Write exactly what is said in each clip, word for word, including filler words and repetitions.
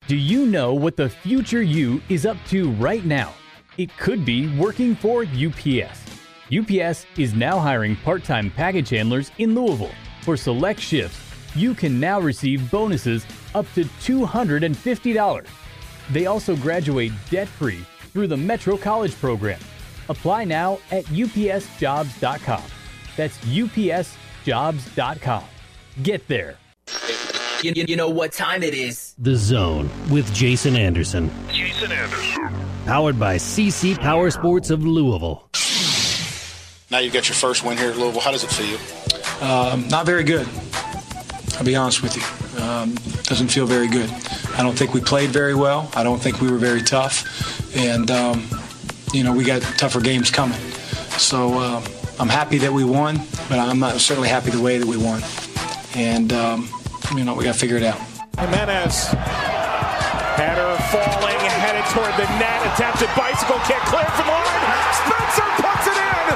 Do you know what the future you is up to right now? It could be working for U P S. U P S is now hiring part-time package handlers in Louisville. For select shifts, you can now receive bonuses up to two hundred fifty dollars. They also graduate debt-free through the Metro College program. Apply now at U P S jobs dot com. That's U P S jobs dot com. Get there. You, you, you know what time it is. The Zone with Jason Anderson. Jason Anderson. Powered by C C Power Sports of Louisville. Now you've got your first win here at Louisville. How does it feel? Um, not very good. I'll be honest with you. Um, doesn't feel very good. I don't think we played very well. I don't think we were very tough. And, um, you know, we got tougher games coming. So uh, I'm happy that we won, but I'm not certainly happy the way that we won. And, um, you know, we got to figure it out. Jimenez. Header falling, headed toward the net. Attempted bicycle kick, cleared from the line. Spencer puts it in.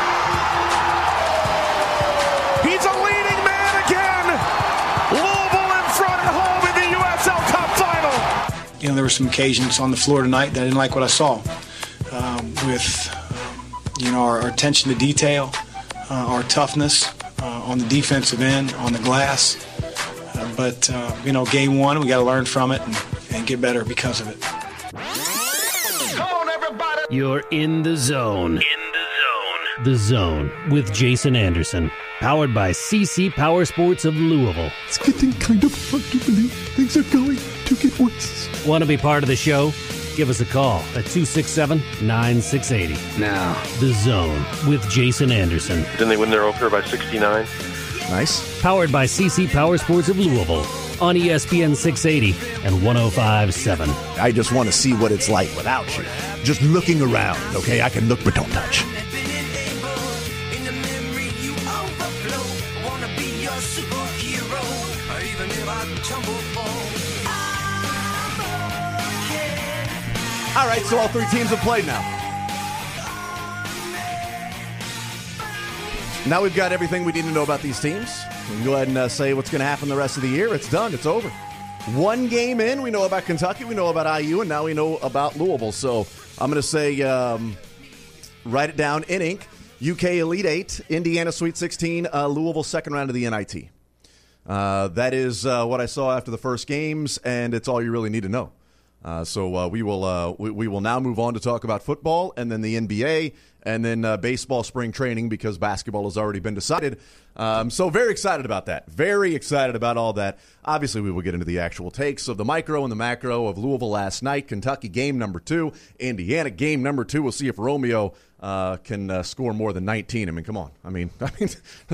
He's a leading man again. Louisville in front at home in the U S L Cup final. You know, there were some occasions on the floor tonight that I didn't like what I saw. Um, with, you know, our, our attention to detail, uh, our toughness uh, on the defensive end, on the glass. Uh, but, uh, you know, game one, we got to learn from it and, and get better because of it. Come on, everybody. You're in the zone. In the zone. The Zone with Jason Anderson. Powered by C C Power Sports of Louisville. It's getting kind of funky, believe things are going to get worse. Want to be part of the show? Give us a call at two six seven, nine six eight zero. Now, The Zone with Jason Anderson. Didn't they win their opener by sixty-nine? Nice. Powered by C C Power Sports of Louisville on E S P N six eighty and one oh five point seven. I just want to see what it's like without you. Just looking around, okay? I can look but don't touch. All right, so all three teams have played now. Now we've got everything we need to know about these teams. We can go ahead and uh, say what's going to happen the rest of the year. It's done. It's over. One game in, we know about Kentucky, we know about I U, and now we know about Louisville. So I'm going to say, um, write it down in ink. U K Elite Eight, Indiana Sweet sixteen, uh, Louisville second round of the N I T. Uh, that is uh, what I saw after the first games, and it's all you really need to know. Uh, so uh, we will uh, we, we will now move on to talk about football and then the N B A and then uh, baseball spring training because basketball has already been decided. Um, so very excited about that. Very excited about all that. Obviously, we will get into the actual takes of the micro and the macro of Louisville last night. Kentucky game number two. Indiana game number two. We'll see if Romeo uh, can uh, score more than nineteen. I mean, come on. I mean, I mean.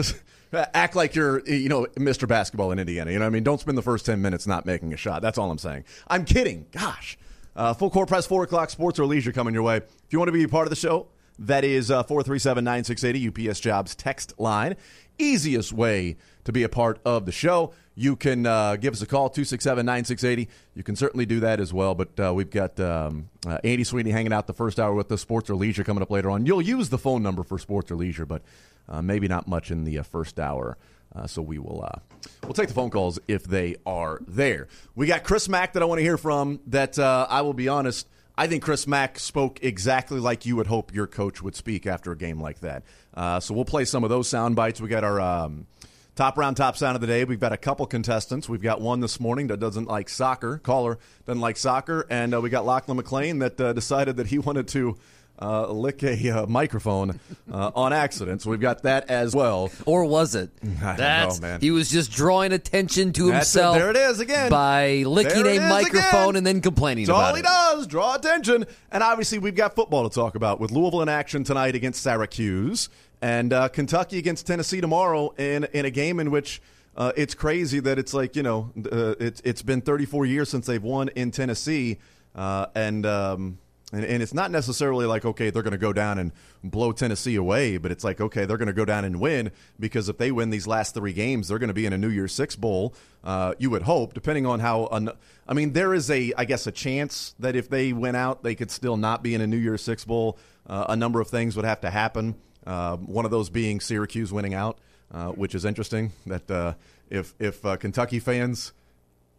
Act like you're, you know, Mister Basketball in Indiana. You know what I mean? Don't spend the first ten minutes not making a shot. That's all I'm saying. I'm kidding. Gosh. Uh, full court press, four o'clock, sports or leisure coming your way. If you want to be a part of the show, that is uh, four three seven, nine six eight zero, U P S Jobs text line. Easiest way to be a part of the show. You can uh, give us a call, two six seven, nine six eight zero. You can certainly do that as well. But uh, we've got um, uh, Andy Sweeney hanging out the first hour with the sports or leisure coming up later on. You'll use the phone number for sports or leisure, but uh, maybe not much in the uh, first hour. Uh, so we will uh, we'll take the phone calls if they are there. We got Chris Mack that I want to hear from that uh, I will be honest, I think Chris Mack spoke exactly like you would hope your coach would speak after a game like that. Uh, so we'll play some of those sound bites. We got our um, top round, top sound of the day. We've got a couple contestants. We've got one this morning that doesn't like soccer. Caller doesn't like soccer. And uh, we got Lachlan McLean that uh, decided that he wanted to Uh, lick a uh, microphone uh, on accident. So we've got that as well. Or was it? I That's, don't know, man. He was just drawing attention to That's himself. It. There it is again. By licking there a microphone again. and then complaining That's about all he it. does, draw attention. And obviously we've got football to talk about with Louisville in action tonight against Syracuse and uh, Kentucky against Tennessee tomorrow in, in a game in which uh, it's crazy that it's like, you know, uh, it's, it's been thirty-four years since they've won in Tennessee uh, and um And, and it's not necessarily like, okay, they're going to go down and blow Tennessee away, but it's like, okay, they're going to go down and win because if they win these last three games, they're going to be in a New Year's Six bowl, uh, you would hope, depending on how un- – I mean, there is, a, I guess, a chance that if they went out, they could still not be in a New Year's Six bowl. Uh, a number of things would have to happen, uh, one of those being Syracuse winning out, uh, which is interesting that uh, if, if uh, Kentucky fans –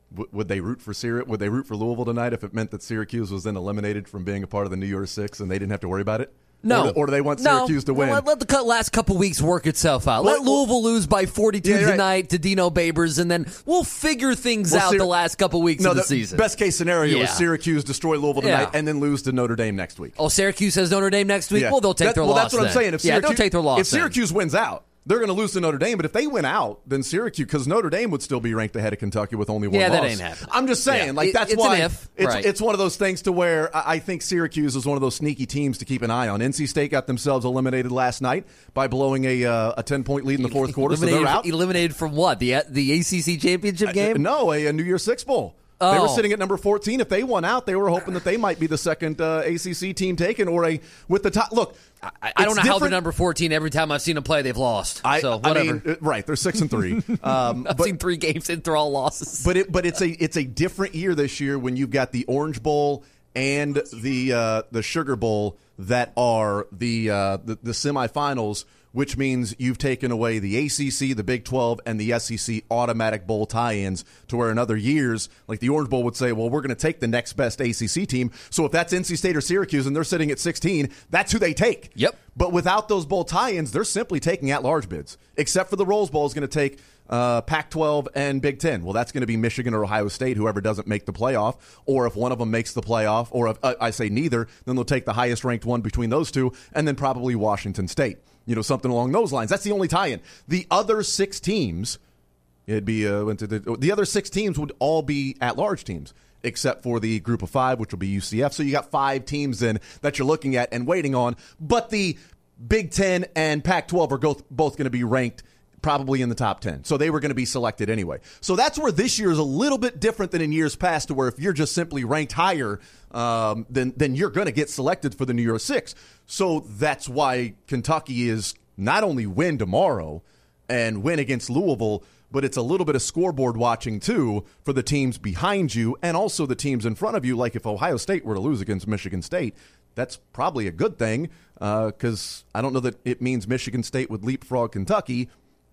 w- would they root for Syr- Would they root for Louisville tonight if it meant that Syracuse was then eliminated from being a part of the New Year's Six and they didn't have to worry about it? No. Or do, or do they want no. Syracuse to win? Let, let the last couple weeks work itself out. Let, let Louisville lose by forty-two yeah, right. tonight to Dino Babers, and then we'll figure things well, out Syr- the last couple weeks no, of the, the season. Best case scenario yeah. is Syracuse destroy Louisville tonight yeah. and then lose to Notre Dame next week. Oh, Syracuse has Notre Dame next week? Yeah. Well, they'll take that, their well, loss that's what then. I'm saying. If yeah, Syracuse, they'll take their loss If Syracuse then. wins out, they're going to lose to Notre Dame. But if they win out, then Syracuse, because Notre Dame would still be ranked ahead of Kentucky with only one yeah, loss. that ain't happening. I'm just saying, yeah. like it, that's it's why an if. it's Right. it's one of those things to where I I think Syracuse is one of those sneaky teams to keep an eye on. N C State got themselves eliminated last night by blowing a uh, a ten point lead in the fourth quarter, so they're out. Eliminated from what? The the A C C championship game? Uh, no, a, a New Year's Six bowl. Oh. They were sitting at number fourteen. If they won out, they were hoping that they might be the second uh, A C C team taken, or a with the top. Look, I, I don't know how they're different. number fourteen. Every time I've seen them play, they've lost. I, so I whatever. mean, uh, right? They're six and three. Um, I've but, seen three games and they're all losses. But it, but it's a it's a different year this year when you've got the Orange Bowl and the uh, the Sugar Bowl that are the, uh, the the semifinals, which means you've taken away the A C C, the Big twelve, and the S E C automatic bowl tie-ins to where in other years, like the Orange Bowl would say, well, we're going to take the next best A C C team. So if that's N C State or Syracuse and they're sitting at sixteen, that's who they take. Yep. But without those bowl tie-ins, they're simply taking at-large bids, except for the Rose Bowl is going to take uh, Pac twelve and Big ten. Well, that's going to be Michigan or Ohio State, whoever doesn't make the playoff. Or if one of them makes the playoff, or if uh, I say neither, then they'll take the highest-ranked one between those two, and then probably Washington State. You know, something along those lines. That's the only tie-in. The other six teams, it'd be uh, went to the, the other six teams would all be at-large teams, except for the group of five, which will be U C F. So you got five teams then that you're looking at and waiting on. But the Big Ten and Pac twelve are both both going to be ranked probably in the top ten. So they were going to be selected anyway. So that's where this year is a little bit different than in years past, to where if you're just simply ranked higher, um, then then you're going to get selected for the New Year's Six. So that's why Kentucky is not only win tomorrow and win against Louisville, but it's a little bit of scoreboard watching, too, for the teams behind you and also the teams in front of you. Like if Ohio State were to lose against Michigan State, that's probably a good thing, because uh, I don't know that it means Michigan State would leapfrog Kentucky,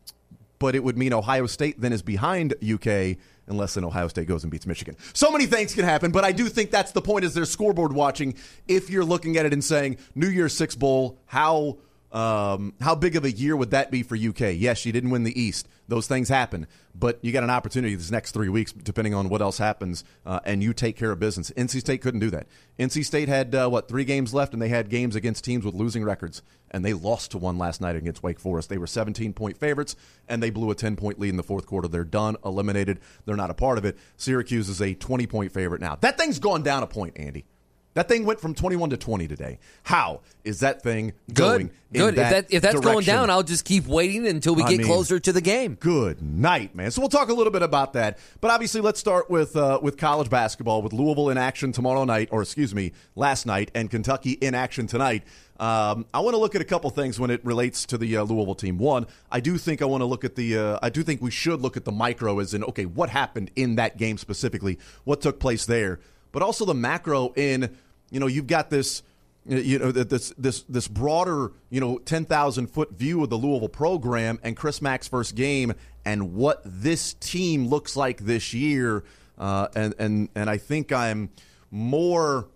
but it would mean Ohio State then is behind U K unless then Ohio State goes and beats Michigan. So many things can happen, but I do think that's the point, is there's scoreboard watching. If you're looking at it and saying, New Year's Six Bowl, how um, how big of a year would that be for U K? Yes, you didn't win the East. Those things happen. But you got an opportunity this next three weeks, depending on what else happens, uh, and you take care of business. N C State couldn't do that. N C State had, uh, what, three games left, and they had games against teams with losing records. And they lost to one last night against Wake Forest. They were seventeen-point favorites, and they blew a ten-point lead in the fourth quarter. They're done, eliminated. They're not a part of it. Syracuse is a twenty-point favorite now. That thing's gone down a point, Andy. That thing went from twenty-one to twenty today. How is that thing going? Good. Good. In that if, that, if that's direction? going down, I'll just keep waiting until we I get mean, closer to the game. Good night, man. So we'll talk a little bit about that. But obviously, let's start with uh, with college basketball, with Louisville in action tomorrow night, or excuse me, last night, and Kentucky in action tonight. Um, I want to look at a couple things when it relates to the uh, Louisville team. One, I do think I want to look at the. Uh, I do think we should look at the micro, as in, okay, what happened in that game specifically? What took place there? But also the macro in. You know, you've got this, you know, this this this broader, you know, ten thousand foot view of the Louisville program and Chris Mack's first game and what this team looks like this year. Uh, and and and I think I'm more.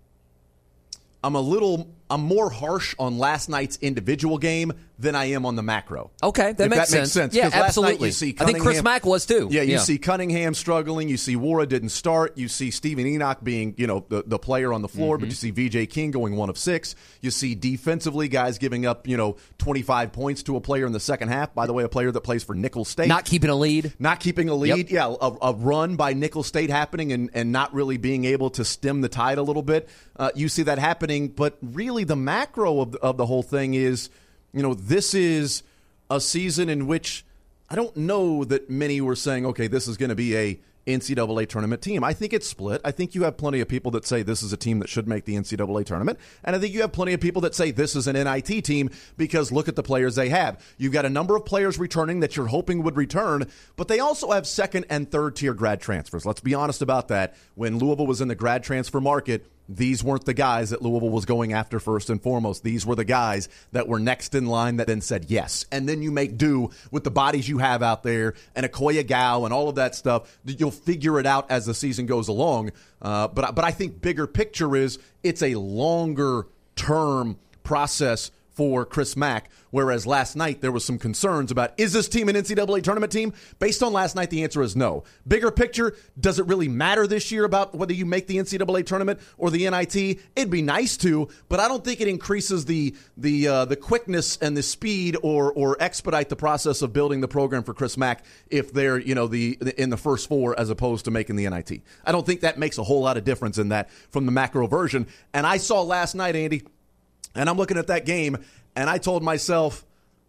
I'm a little. I'm more harsh on last night's individual game than I am on the macro. Okay, that, if makes, that makes sense. sense. Yeah, Last night absolutely. you see I think Chris Mack was too. Yeah, you yeah. see Cunningham struggling. You see Wara didn't start. You see Stephen Enoch being, you know, the, the player on the floor, mm-hmm. but you see V J King going one of six. You see defensively guys giving up, you know, twenty-five points to a player in the second half. By the way, a player that plays for Nicholls State. Not keeping a lead. Not keeping a lead. Yep. Yeah, a, a run by Nicholls State happening and, and not really being able to stem the tide a little bit. Uh, you see that happening, but really the macro of the, of the whole thing is, you know, this is a season in which I don't know that many were saying, okay, this is going to be a N C double A tournament team. I think it's split. I think you have plenty of people that say this is a team that should make the N C double A tournament. And I think you have plenty of people that say this is an N I T team because look at the players they have. You've got a number of players returning that you're hoping would return, but they also have second and third tier grad transfers. Let's be honest about that. When Louisville was in the grad transfer market, these weren't the guys that Louisville was going after first and foremost. These were the guys that were next in line that then said yes. And then you make do with the bodies you have out there and Okoye Gow and all of that stuff. You'll figure it out as the season goes along. Uh, but, but I think bigger picture is it's a longer term process for Chris Mack, whereas last night there was some concerns about, is this team an N C double A tournament team? Based on last night, the answer is no. Bigger picture, does it really matter this year about whether you make the N C double A tournament or the N I T? It'd be nice to, but I don't think it increases the the uh, the quickness and the speed or or expedite the process of building the program for Chris Mack if they're, you know, the in the first four as opposed to making the N I T. I don't think that makes a whole lot of difference in that from the macro version. And I saw last night, Andy, and I'm looking at that game, and I told myself,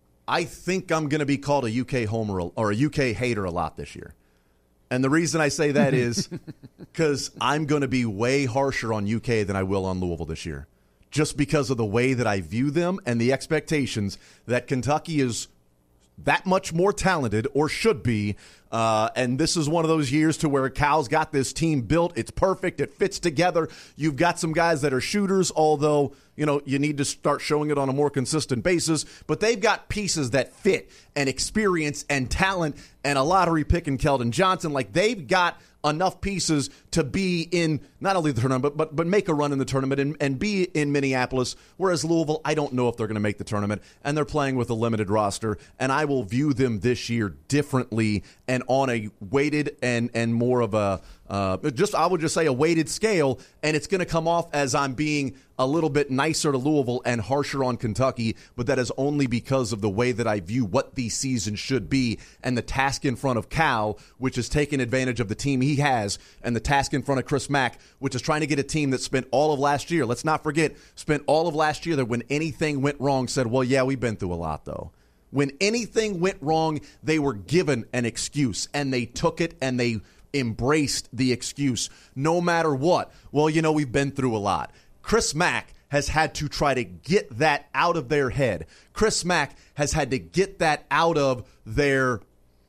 I think I'm going to be called a U K homer or a U K hater a lot this year. And the reason I say that is because I'm going to be way harsher on U K than I will on Louisville this year, just because of the way that I view them and the expectations that Kentucky is that much more talented, or should be. Uh, and this is one of those years to where Cal's got this team built. It's perfect. It fits together. You've got some guys that are shooters, although, you know, you need to start showing it on a more consistent basis. But they've got pieces that fit and experience and talent and a lottery pick in Keldon Johnson. Like, they've got enough pieces to be in not only the tournament, but but, but make a run in the tournament and, and be in Minneapolis. Whereas Louisville, I don't know if they're going to make the tournament, and they're playing with a limited roster. And I will view them this year differently and on a weighted and and more of a uh, just I would just say a weighted scale. And it's going to come off as I'm being a little bit nicer to Louisville and harsher on Kentucky, but that is only because of the way that I view what the season should be and the task in front of Cal, which is taking advantage of the team he has, and the task in front of Chris Mack, which is trying to get a team that spent all of last year, let's not forget, spent all of last year that when anything went wrong said, well, yeah, we've been through a lot, though. When anything went wrong, they were given an excuse, and they took it and they embraced the excuse no matter what. Well, you know, we've been through a lot. Chris Mack has had to try to get that out of their head. Chris Mack has had to get that out of their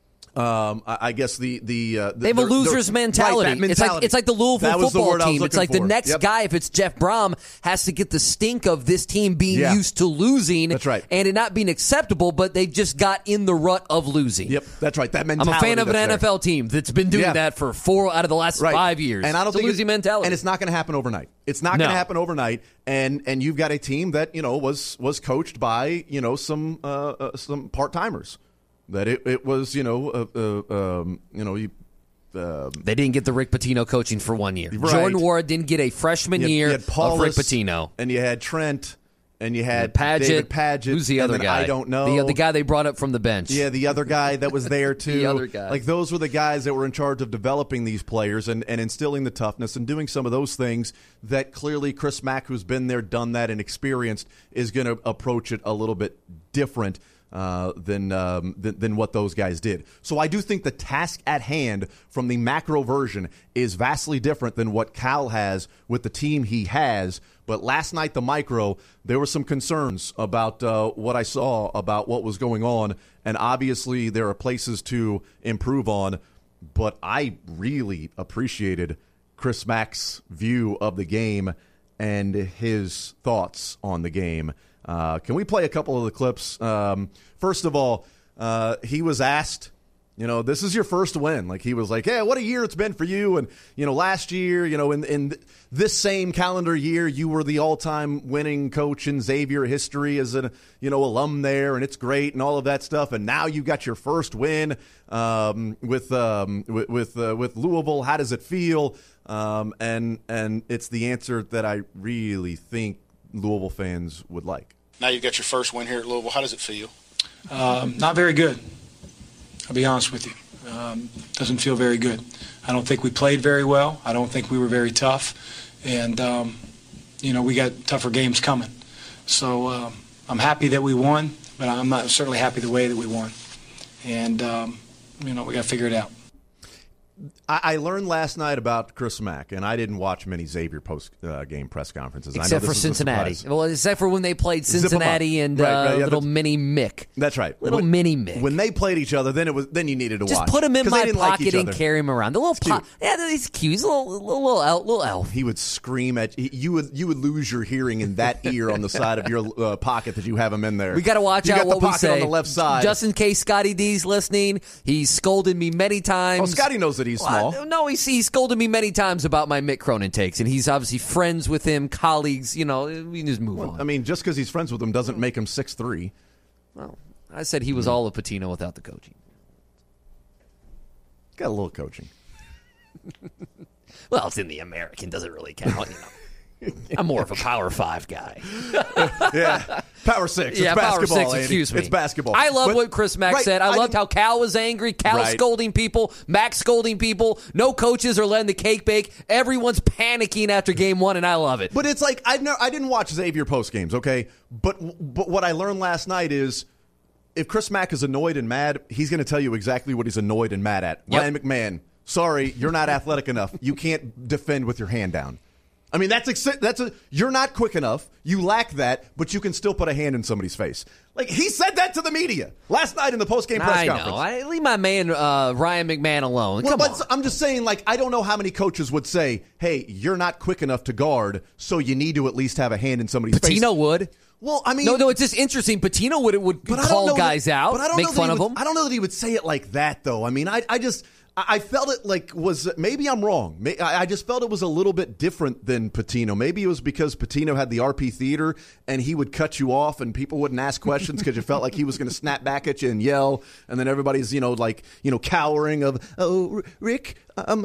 Um, I guess the the, uh, the they have a loser's mentality. Right, mentality. It's like it's like the Louisville football the team. It's like for. the next yep. guy, if it's Jeff Brom, has to get the stink of this team being yeah. used to losing. That's right. And it not being acceptable, but they've just got in the rut of losing. Yep, that's right. That mentality. I'm a fan of an there. N F L team that's been doing yeah. that for four out of the last right. five years. And I don't it's think a losing mentality. And it's not going to happen overnight. It's not no. going to happen overnight. And and you've got a team that, you know, was was coached by, you know, some uh, uh, some part timers. That it, it was, you know, uh, uh, um, you know, you, uh, they didn't get the Rick Pitino coaching for one year. Right. Jordan Ward didn't get a freshman you had, year you had Paulus, of Rick Pitino. And you had Trent, and you had Padgett. David Padgett. Who's the other and guy? I don't know. The, the guy they brought up from the bench. Yeah, the other guy that was there, too. The other guy. Like, those were the guys that were in charge of developing these players and, and instilling the toughness and doing some of those things that clearly Chris Mack, who's been there, done that, and experienced, is going to approach it a little bit different. Uh, than, um, than than what those guys did. So I do think the task at hand from the macro version is vastly different than what Cal has with the team he has. But last night, the micro, there were some concerns about uh, what I saw, about what was going on. And obviously there are places to improve on. But I really appreciated Chris Mack's view of the game and his thoughts on the game. Uh, can we play a couple of the clips? Um, first of all, uh, he was asked, you know, this is your first win. Like, he was like, hey, what a year it's been for you. And, you know, last year, you know, in, in this same calendar year, you were the all-time winning coach in Xavier history as a, you know, alum there, and it's great and all of that stuff. And now you got your first win um, with um, with with, uh, with Louisville. How does it feel? Um, and and it's the answer that I really think Louisville fans would like. Now you've got your first win here at Louisville. How does it feel? Um, not very good. I'll be honest with you. Um, doesn't feel very good. I don't think we played very well. I don't think we were very tough. And, um, you know, we got tougher games coming. So um, I'm happy that we won, but I'm not certainly happy the way that we won. And, um, you know, we got to figure it out. I, I learned last night about Chris Mack, and I didn't watch many Xavier post-game uh, press conferences. Except I know for Cincinnati. Well, except for when they played Cincinnati and right, uh, right, yeah, little mini Mick. That's right. Little when, mini Mick. When they played each other, then it was then you needed to Just watch. Just put him in my pocket like and other. carry him around. The little po- Yeah, he's cute. He's a little, little, little, elf, little elf. He would scream at you. You would, you would lose your hearing in that ear on the side of your uh, pocket that you have him in there. We got to watch you out got what the we pocket say. on the left side. Just in case Scotty D's listening, he's scolded me many times. Oh, Scotty knows that he's small. Well, no, he's, he's scolded me many times about my Mick Cronin takes, and he's obviously friends with him, colleagues. You know, we can just move well, on. I mean, just because he's friends with him doesn't make him six three. Well, I said he was all of Pitino without the coaching. Got a little coaching. Well, it's in the American. Doesn't really count, you know. I'm more of a Power Five guy. yeah, Power Six. Yeah, it's Power basketball, Six. Andy. Excuse me. It's basketball. I love but, what Chris Mack right, said. I, I loved didn't, how Cal was angry. Cal right. scolding people. Mac scolding people. No coaches are letting the cake bake. Everyone's panicking after game one, and I love it. But it's like I never, I didn't watch Xavier post games, okay? But but what I learned last night is if Chris Mack is annoyed and mad, he's going to tell you exactly what he's annoyed and mad at. Yep. Ryan McMahon, sorry, you're not athletic enough. You can't defend with your hand down. I mean, that's ex- that's a you're not quick enough. You lack that, but you can still put a hand in somebody's face. Like he said that to the media last night in the post-game press I conference. know. I leave my man uh, Ryan McMahon alone. Well, Come but on. I'm just saying, like, I don't know how many coaches would say, "Hey, you're not quick enough to guard, so you need to at least have a hand in somebody's face." Patino would. Well, I mean, no, no, it's just interesting. Patino would would but I don't call know guys that, out, but I don't make know that fun he of would, them. I don't know that he would say it like that, though. I mean, I, I just. I felt it like was maybe I'm wrong. I just felt it was a little bit different than Patino. Maybe it was because Patino had the R P theater and he would cut you off and people wouldn't ask questions because you felt like he was going to snap back at you and yell. And then everybody's, you know, like, you know, cowering of, oh, Rick, um,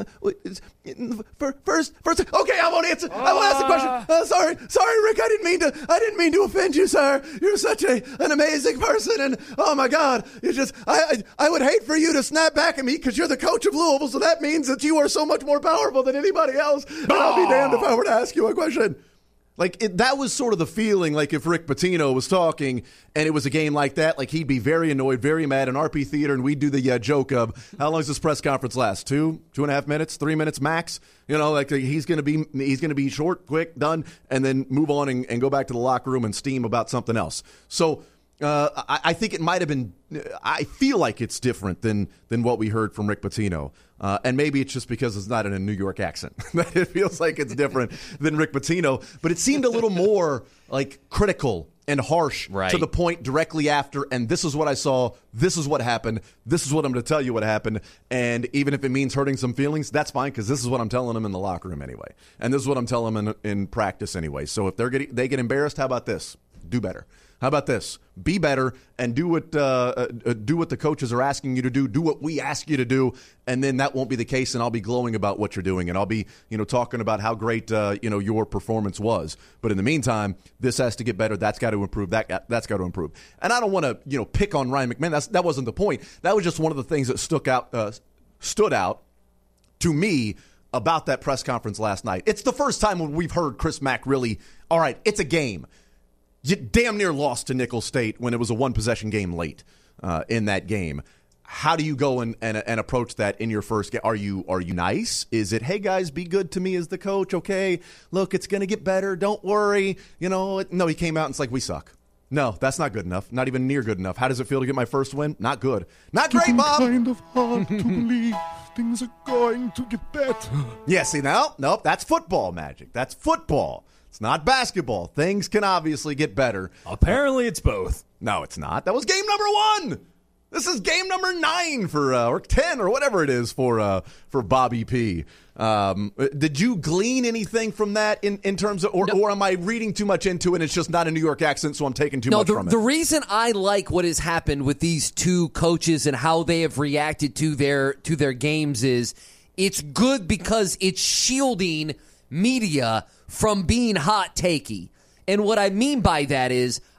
first, first, okay, I won't answer. I won't ask the question. Uh, sorry, sorry, Rick, I didn't mean to, I didn't mean to offend you, sir. You're such a, an amazing person. And oh my God, you just, I, I, I would hate for you to snap back at me because you're the coach of Louisville, so that means that you are so much more powerful than anybody else. And I'll be damned if I were to ask you a question. Like, it, that was sort of the feeling, like if Rick Pitino was talking and it was a game like that, like he'd be very annoyed, very mad in R P Theater, and we'd do the uh, joke of, how long does this press conference last? Two, two and a half minutes, three minutes max? You know, like he's going to be he's going to be short, quick, done, and then move on and, and go back to the locker room and steam about something else. So uh, I, I think it might have been, I feel like it's different than than what we heard from Rick Pitino. Uh, and maybe it's just because it's not in a New York accent. It feels like it's different than Rick Pitino. But it seemed a little more like critical and harsh right. to the point directly after. And this is what I saw. This is what happened. This is what I'm going to tell you what happened. And even if it means hurting some feelings, that's fine because this is what I'm telling them in the locker room anyway. And this is what I'm telling them in, in practice anyway. So if they're getting, they get embarrassed, how about this? Do better. How about this? Be better and do what uh, uh, do what the coaches are asking you to do. Do what we ask you to do, and then that won't be the case. And I'll be glowing about what you're doing, and I'll be you know talking about how great uh, you know your performance was. But in the meantime, this has to get better. That's got to improve. That that's got to improve. And I don't want to you know pick on Ryan McMahon. That's that wasn't the point. That was just one of the things that stuck out uh, stood out to me about that press conference last night. It's the first time when we've heard Chris Mack really. All right, it's a game. You damn near lost to Nicholls State when it was a one-possession game late uh, in that game. How do you go and, and and approach that in your first game? Are you are you nice? Is it, hey, guys, be good to me as the coach, okay? Look, it's going to get better. Don't worry. You know, no, he came out and it's like, we suck. No, that's not good enough. Not even near good enough. How does it feel to get my first win? Not good. Not great, Bob. Kind of hard to believe things are going to get better. Yeah, see, now, nope, that's football magic. That's football. It's not basketball. Things can obviously get better. Apparently it's both. No, it's not. That was game number one. This is game number nine for, uh, or ten or whatever it is for uh, for Bobby P. Um, did you glean anything from that in, in terms of, or, no. or am I reading too much into it? It's just not a New York accent, so I'm taking too no, much the, from it. The reason I like what has happened with these two coaches and how they have reacted to their to their games is it's good because it's shielding media from being hot takey. And what I mean by that is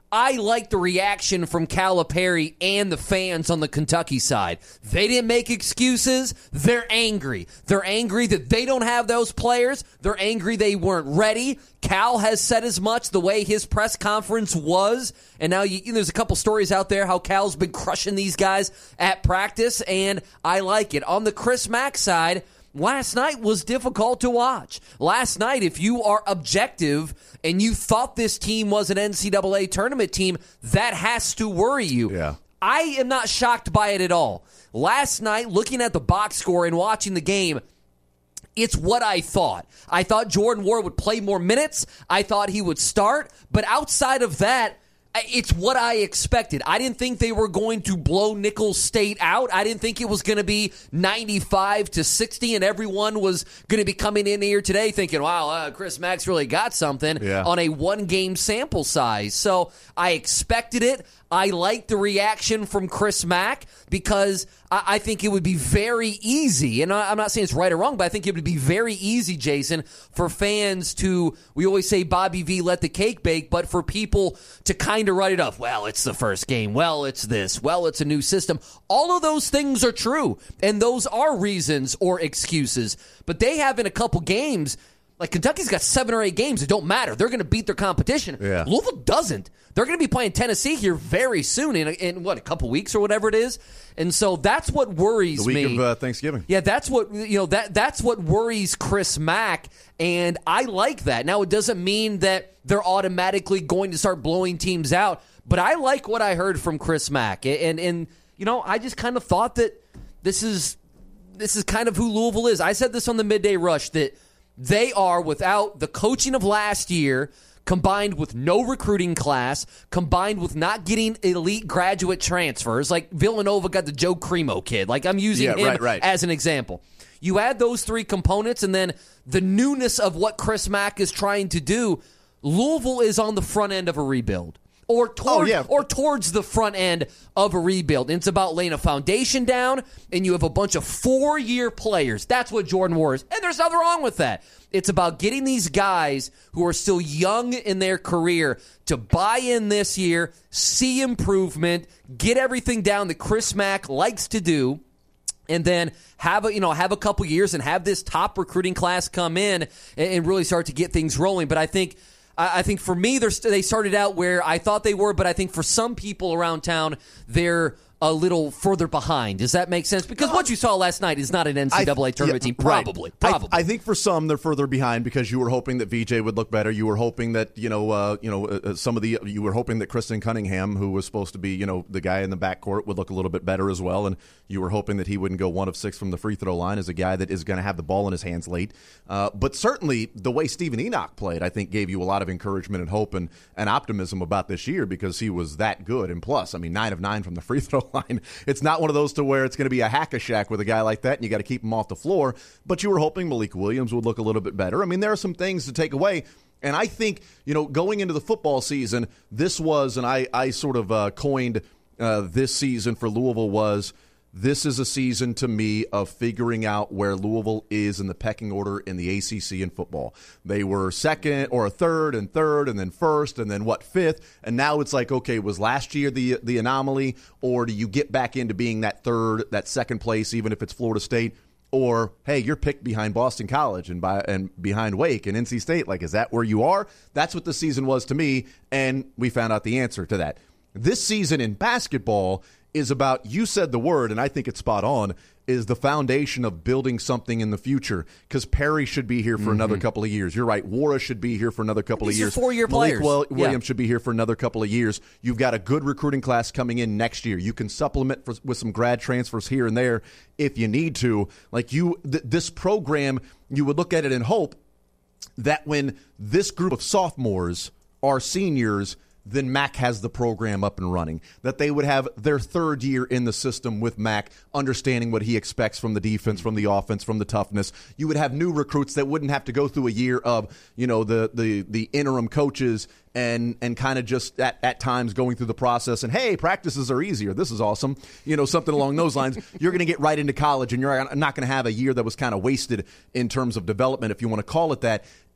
I like the reaction from Calipari and the fans on the Kentucky side. They didn't make excuses. They're angry. They're angry that they don't have those players. They're angry they weren't ready. Cal has said as much the way his press conference was. And now you, you know, there's a couple stories out there how Cal's been crushing these guys at practice, and I like it. On the Chris Mack side, last night was difficult to watch. Last night, if you are objective and you thought this team was an N C double A tournament team, that has to worry you. Yeah. I am not shocked by it at all. Last night, looking at the box score and watching the game, it's what I thought. I thought Jordan Nwora would play more minutes. I thought he would start. But outside of that, it's what I expected. I didn't think they were going to blow Nicholls State out. I didn't think it was going to be ninety-five to sixty, and everyone was going to be coming in here today thinking, wow, uh, Chris Mack's really got something yeah. on a one-game sample size. So I expected it. I like the reaction from Chris Mack because I, I think it would be very easy, and I, I'm not saying it's right or wrong, but I think it would be very easy, Jason, for fans to, we always say Bobby V let the cake bake, but for people to kind of write it off. Well, it's the first game. Well, it's this. Well, it's a new system. All of those things are true, and those are reasons or excuses, but they have in a couple games. Like, Kentucky's got seven or eight games that don't matter. They're going to beat their competition. Yeah. Louisville doesn't. They're going to be playing Tennessee here very soon in, in, what, a couple weeks or whatever it is. And so that's what worries me. The week me. of uh, Thanksgiving. Yeah, that's what, you know, that that's what worries Chris Mack, and I like that. Now, it doesn't mean that they're automatically going to start blowing teams out, but I like what I heard from Chris Mack. And, and you know, I just kind of thought that this is this is kind of who Louisville is. I said this on the Midday Rush, that they are, without the coaching of last year, combined with no recruiting class, combined with not getting elite graduate transfers, like Villanova got the Joe Cremo kid. Like, I'm using yeah, him right, right. as an example. You add those three components, and then the newness of what Chris Mack is trying to do, Louisville is on the front end of a rebuild. Or, toward, oh, yeah. or towards the front end of a rebuild. And it's about laying a foundation down, and you have a bunch of four-year players. That's what Jordan Nwora is. And there's nothing wrong with that. It's about getting these guys who are still young in their career to buy in this year, see improvement, get everything down that Chris Mack likes to do, and then have a, you know, have a couple years and have this top recruiting class come in and, and really start to get things rolling. But I think... I think for me, they started out where I thought they were, but I think for some people around town, they're a little further behind. Does that make sense? Because what you saw last night is not an N C double A tournament yeah, team, probably. Right. Probably. I, I think for some, they're further behind because you were hoping that V J would look better. You were hoping that, you know, uh, you know, uh, some of the, you were hoping that Kristen Cunningham, who was supposed to be, you know, the guy in the backcourt, would look a little bit better as well. And you were hoping that he wouldn't go one of six from the free throw line as a guy that is going to have the ball in his hands late. Uh, but certainly the way Stephen Enoch played, I think, gave you a lot of encouragement and hope and, and optimism about this year because he was that good. And plus, I mean, nine of nine from the free throw line. It's not one of those to where it's going to be a hack-a-shack with a guy like that and you got to keep him off the floor. But you were hoping Malik Williams would look a little bit better. I mean, there are some things to take away. And I think, you know, going into the football season, this was, and I, I sort of uh, coined uh, this season for Louisville was, this is a season to me of figuring out where Louisville is in the pecking order in the A C C in football. They were second or a third and third and then first and then what, fifth? And now it's like, okay, was last year the the anomaly, or do you get back into being that third, that second place, even if it's Florida State? Or, hey, you're picked behind Boston College and by, and behind Wake and N C State. Like, is that where you are? That's what the season was to me, and we found out the answer to that. This season in basketball is about, you said the word, and I think it's spot on, is the foundation of building something in the future. Because Perry should be here for mm-hmm. another couple of years. You're right. Nwora should be here for another couple These of years. These are four-year players. Malik Williams yeah. should be here for another couple of years. You've got a good recruiting class coming in next year. You can supplement for, with some grad transfers here and there if you need to. Like you, th- this program, you would look at it and hope that when this group of sophomores are seniors, then Mack has the program up and running, that they would have their third year in the system with Mack, understanding what he expects from the defense, from the offense, from the toughness. You would have new recruits that wouldn't have to go through a year of, you know, the the the interim coaches and and kind of just at, at times going through the process and, hey, practices are easier. This is awesome. You know, something along those lines. You're going to get right into college, and you're not going to have a year that was kind of wasted in terms of development, if you want to call it that.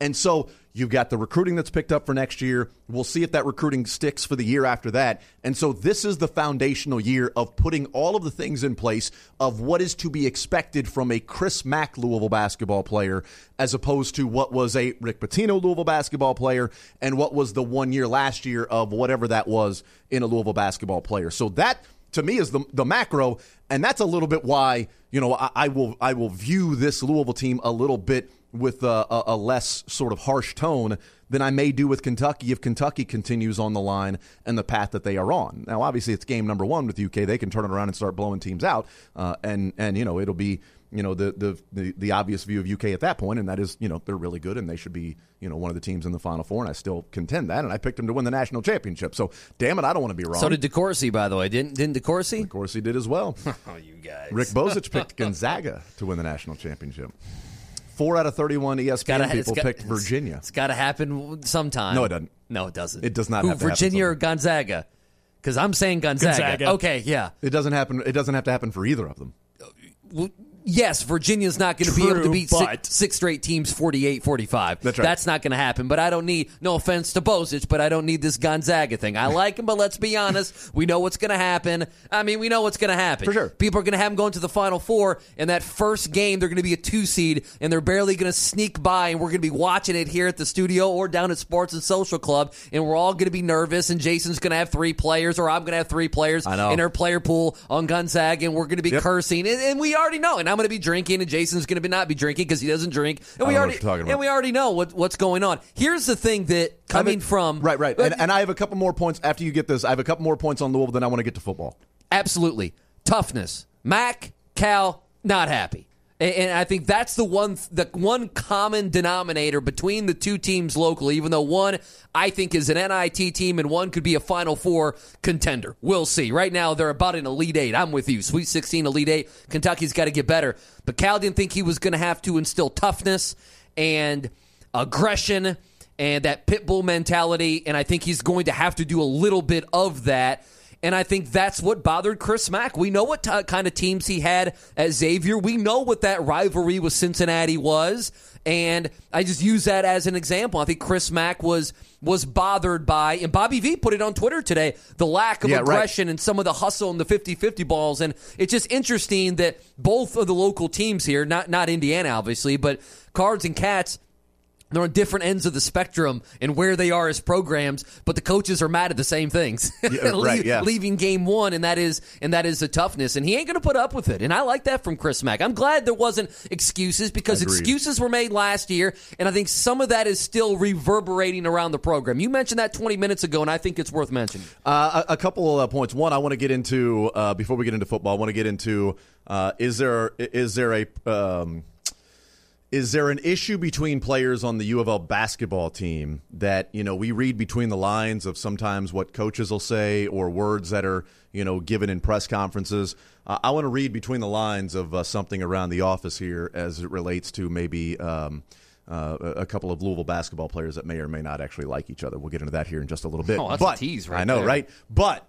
And so you've got the recruiting that's picked up for next year. We'll see if that recruiting sticks for the year after that. And so this is the foundational year of putting all of the things in place of what is to be expected from a Chris Mack Louisville basketball player as opposed to what was a Rick Pitino Louisville basketball player and what was the one year last year of whatever that was in a Louisville basketball player. So that, to me, is the the macro, and that's a little bit why, you know, I, I will I will view this Louisville team a little bit with a, a, a less sort of harsh tone than I may do with Kentucky if Kentucky continues on the line and the path that they are on. Now, obviously, it's game number one with U K. They can turn it around and start blowing teams out, uh, and and you know it'll be you know the, the the the obvious view of U K at that point, and that is you know they're really good and they should be you know one of the teams in the Final Four, and I still contend that, and I picked them to win the national championship. So damn it, I don't want to be wrong. So did DeCourcy, by the way, didn't didn't DeCourcy? DeCourcy did as well. Oh, you guys. Rick Bozich picked Gonzaga to win the national championship. Four out of thirty-one E S P N gotta, people got, picked Virginia. It's, it's got to happen sometime. No, it doesn't. No, it doesn't. It does not Who, have to Virginia happen or Gonzaga? Because I'm saying Gonzaga. Gonzaga. Okay, yeah. It doesn't happen. It doesn't have to happen for either of them. Well, yes, Virginia's not going to be able to beat six, six straight teams forty-eight forty-five. That's right. That's not going to happen. But I don't need, no offense to Bozich, but I don't need this Gonzaga thing. I like him, but let's be honest. We know what's going to happen. I mean, we know what's going to happen. For sure. People are going to have him going to the Final Four, and that first game, they're going to be a two seed, and they're barely going to sneak by, and we're going to be watching it here at the studio or down at Sports and Social Club, and we're all going to be nervous, and Jason's going to have three players, or I'm going to have three players I know. in our player pool on Gonzaga, and we're going to be Yep. cursing, and, and we already know, and I'm going to be drinking, and Jason's going to be not be drinking because he doesn't drink, and we I don't know already what you're talking about. and we already know what, what's going on. Here's the thing that coming I from right, right, and, and I have a couple more points after you get this. I have a couple more points on Louisville, then I want to get to football. absolutely toughness. Mac, Cal, not happy. And I think that's the one the one common denominator between the two teams locally, even though one, I think, is an N I T team and one could be a Final Four contender. We'll see. Right now, they're about an Elite Eight. I'm with you. Sweet sixteen, Elite Eight. Kentucky's got to get better. But Cal didn't think he was going to have to instill toughness and aggression and that pit bull mentality, and I think he's going to have to do a little bit of that. And I think that's what bothered Chris Mack. We know what t- kind of teams he had at Xavier. We know what that rivalry with Cincinnati was. And I just use that as an example. I think Chris Mack was was bothered by, and Bobby V put it on Twitter today, the lack of yeah, aggression right. and some of the hustle and the fifty-fifty balls. And it's just interesting that both of the local teams here, not, not Indiana obviously, but Cards and Cats, they're on different ends of the spectrum and where they are as programs, but the coaches are mad at the same things. Yeah, right, yeah. Leaving game one, and that is and that is the toughness. And he ain't going to put up with it. And I like that from Chris Mack. I'm glad there wasn't excuses because Agreed. excuses were made last year, and I think some of that is still reverberating around the program. You mentioned that twenty minutes ago, and I think it's worth mentioning. Uh, a, a couple of points. One, I want to get into, uh, before we get into football, I want to get into, uh, is there is there a... Um, Is there an issue between players on the U of L basketball team that, you know, we read between the lines of sometimes what coaches will say or words that are, you know, given in press conferences? Uh, I want to read between the lines of uh, something around the office here as it relates to maybe um, uh, a couple of Louisville basketball players that may or may not actually like each other. We'll get into that here in just a little bit. Oh, that's but, a tease right I know, there. right? But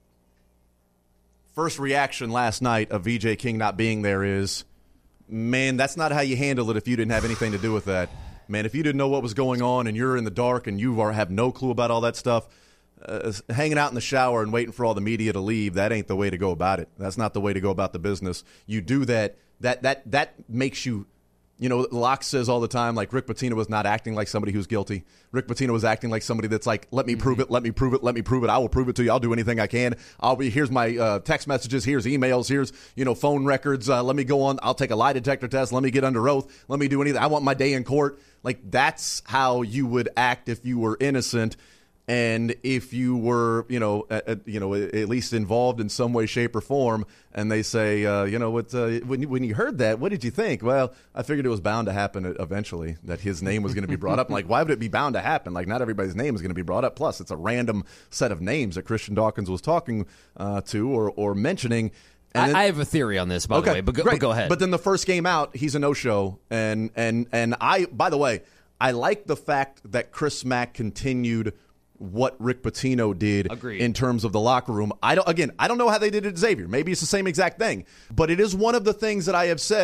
first reaction last night of V J King not being there is, man, that's not how you handle it if you didn't have anything to do with that. Man, if you didn't know what was going on and you're in the dark and you are, have no clue about all that stuff, uh, hanging out in the shower and waiting for all the media to leave, that ain't the way to go about it. That's not the way to go about the business. You do that, that that that makes you, you know, Locke says all the time, like, Rick Pitino was not acting like somebody who's guilty. Rick Pitino was acting like somebody that's like, let me prove it, let me prove it, let me prove it. I will prove it to you. I'll do anything I can. I'll be, here's my uh, text messages, here's emails, here's, you know, phone records. Uh, let me go on. I'll take a lie detector test. Let me get under oath. Let me do anything. I want my day in court. Like, that's how you would act if you were innocent. And if you were, you know, at, you know, at least involved in some way, shape, or form, and they say, uh, you know, what, uh, when you, when you heard that, what did you think? Well, I figured it was bound to happen eventually, that his name was going to be brought up. I'm like, why would it be bound to happen? Like, not everybody's name is going to be brought up. Plus, it's a random set of names that Christian Dawkins was talking uh, to or or mentioning. I, then, I have a theory on this, by okay, the way, but go, great. but go ahead. But then the first game out, he's a no-show, and and and I, by the way, I like the fact that Chris Mack continued what Rick Pitino did Agreed. in terms of the locker room. I don't. Again, I don't know how they did it at Xavier. Maybe it's the same exact thing. But it is one of the things that I have said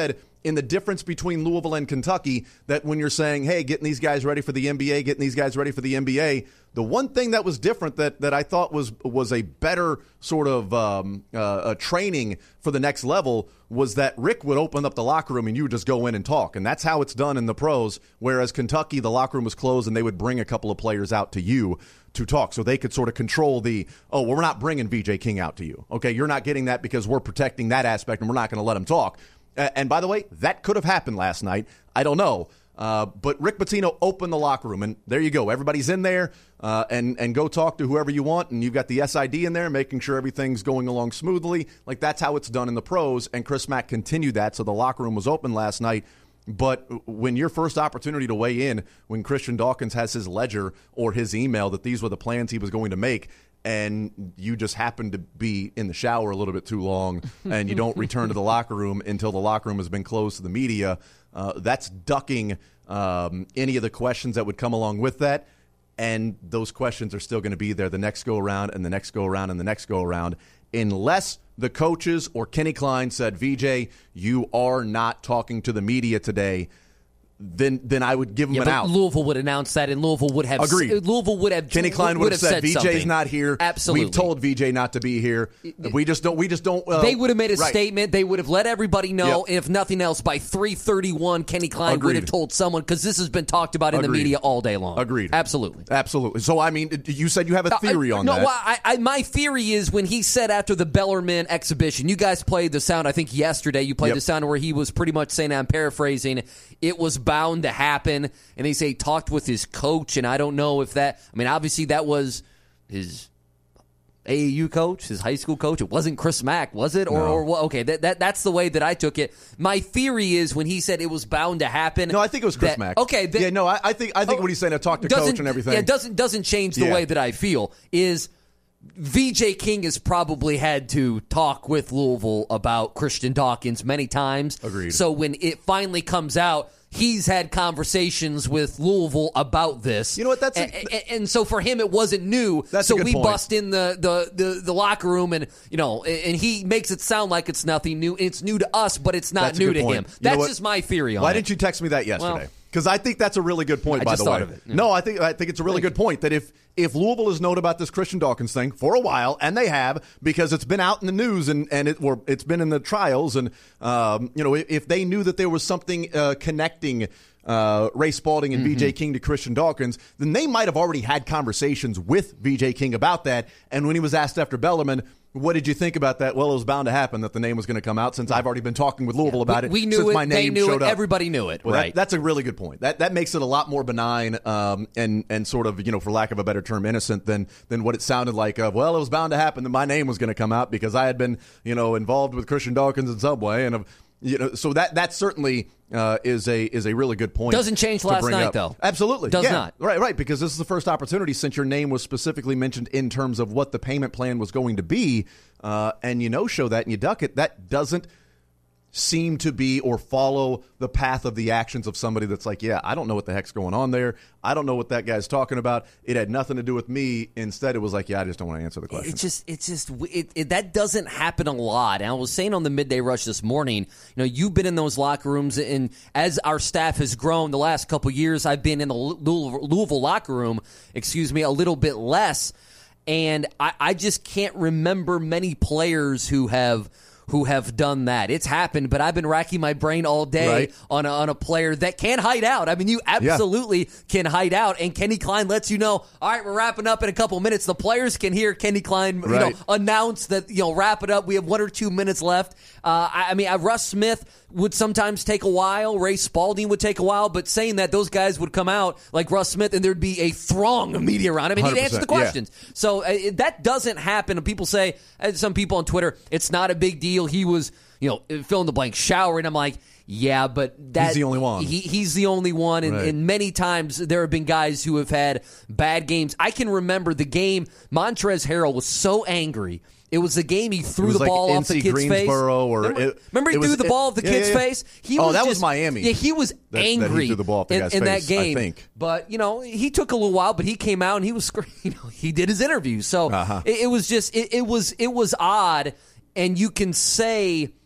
in the difference between Louisville and Kentucky, that when you're saying, hey, getting these guys ready for the N B A, getting these guys ready for the N B A, the one thing that was different that, that I thought was was a better sort of um, uh, a training for the next level was that Rick would open up the locker room and you would just go in and talk. And that's how it's done in the pros, whereas Kentucky, the locker room was closed and they would bring a couple of players out to you to talk. So they could sort of control the, oh, well, we're not bringing V J King out to you. Okay, you're not getting that because we're protecting that aspect and we're not going to let him talk. Uh, and by the way, that could have happened last night. I don't know. Uh, but Rick Pitino opened the locker room, and there you go. Everybody's in there, uh, and, and go talk to whoever you want, and you've got the S I D in there making sure everything's going along smoothly. Like, that's how it's done in the pros, and Chris Mack continued that, so the locker room was open last night. But when your first opportunity to weigh in, when Christian Dawkins has his ledger or his email that these were the plans he was going to make, and you just happen to be in the shower a little bit too long, and you don't return to the locker room until the locker room has been closed to the media, uh, that's ducking um, any of the questions that would come along with that. And those questions are still going to be there the next go-around and the next go-around and the next go-around, unless the coaches or Kenny Klein said, V J, you are not talking to the media today. Then, then I would give him yeah, an but out. Louisville would announce that, and Louisville would have agreed. S- Louisville would have. Kenny Klein would, would have said, V J's something. not here. Absolutely, we've told V J not to be here. We just don't. We just don't. Uh, they would have made a right. statement. They would have let everybody know. Yep. If nothing else, by three thirty-one, Kenny Klein Agreed. would have told someone, because this has been talked about in Agreed. the media all day long. Agreed. Absolutely. Absolutely. So I mean, you said you have a theory no, I, on no, that. No, well, I, I, my theory is when he said after the Bellarmine exhibition, you guys played the sound. I think yesterday you played Yep. the sound where he was pretty much saying, I'm paraphrasing, it was bound to happen, and they say he talked with his coach, and I don't know if that. I mean, obviously that was his A A U coach, his high school coach. It wasn't Chris Mack, was it? Or, No. or well, okay, that, that that's the way that I took it. My theory is when he said it was bound to happen. No, I think it was Chris that, Mack. Okay, that, yeah, no, I, I think I think oh, what he's saying, I talked to doesn't- coach and everything. Yeah, doesn't doesn't change the Yeah. way that I feel. Is V J King has probably had to talk with Louisville about Christian Dawkins many times. Agreed. So when it finally comes out, he's had conversations with Louisville about this. You know what, that's a- and, and, and so for him it wasn't new. That's so a good we point. bust in the, the, the, the locker room, and you know, and he makes it sound like it's nothing new. It's new to us, but it's not That's a new good to point. him. You know That's what? just my theory on Why it. didn't you text me that yesterday? Well, Because I think that's a really good point, I by just the way. thought of it. Yeah. No, I think I think it's a really Thank good point that if if Louisville has known about this Christian Dawkins thing for a while, and they have, because it's been out in the news and and it or it's been in the trials, and um, you know, if, if they knew that there was something uh, connecting uh, Ray Spalding and Mm-hmm. V J King to Christian Dawkins, then they might have already had conversations with V J King about that. And when he was asked after Bellarmine, what did you think about that? Well, it was bound to happen that the name was going to come out, since I've already been talking with Louisville about it. We knew since it. my name They knew showed it. up. Everybody knew it. Well, that- right. that's a really good point. That that makes it a lot more benign, um, and and sort of, you know, for lack of a better term, innocent than than what it sounded like. Of well, it was bound to happen that my name was going to come out because I had been, you know, involved with Christian Dawkins in some way, and of, you know, so that that certainly uh, is a is a really good point. Doesn't change to last bring night, up. though. Absolutely, Does Yeah. not. Right, right, because this is the first opportunity since your name was specifically mentioned in terms of what the payment plan was going to be, uh, and you no-show that and you duck it. That doesn't seem to be or follow the path of the actions of somebody that's like, yeah, I don't know what the heck's going on there. I don't know what that guy's talking about. It had nothing to do with me. Instead, it was like, yeah, I just don't want to answer the question. It's just, it's just, it, it, that doesn't happen a lot. And I was saying on the midday rush this morning, you know, you've been in those locker rooms, and as our staff has grown the last couple years, I've been in the Louisville, Louisville locker room, excuse me, a little bit less. And I, I just can't remember many players who have who have done that. It's happened, but I've been racking my brain all day Right. on a, on a player that can hide out. I mean, you absolutely can hide out, and Kenny Klein lets you know, all right, we're wrapping up in a couple minutes. The players can hear Kenny Klein you Right. know, announce that, you know, wrap it up. We have one or two minutes left. Uh, I, I mean, uh, Russ Smith would sometimes take a while. Ray Spalding would take a while, but saying that, those guys would come out like Russ Smith, and there'd be a throng of media around him, and he'd answer the one hundred questions. So uh, it- that doesn't happen. And people say, uh, some people on Twitter, it's not a big deal. He was, you know, fill in the blank, showering. I'm like, yeah, but that, He's the only one. He, he's the only one, and, Right. and many times there have been guys who have had bad games. I can remember the game, Montrezl Harrell was so angry. It was the game he threw was the like ball N off the C kid's face. Greensboro or remember, it- remember he it threw was- the ball off the yeah, kid's yeah, yeah. face? He Oh, was that was just- Miami. Yeah, he was that he angry threw the ball off the in, guy's in that face, I game. think. But, you know, he took a little while, but he came out and he was, scr- you know, he did his interview. So Uh-huh. it, it was just, it, it was, it was odd. And you can say,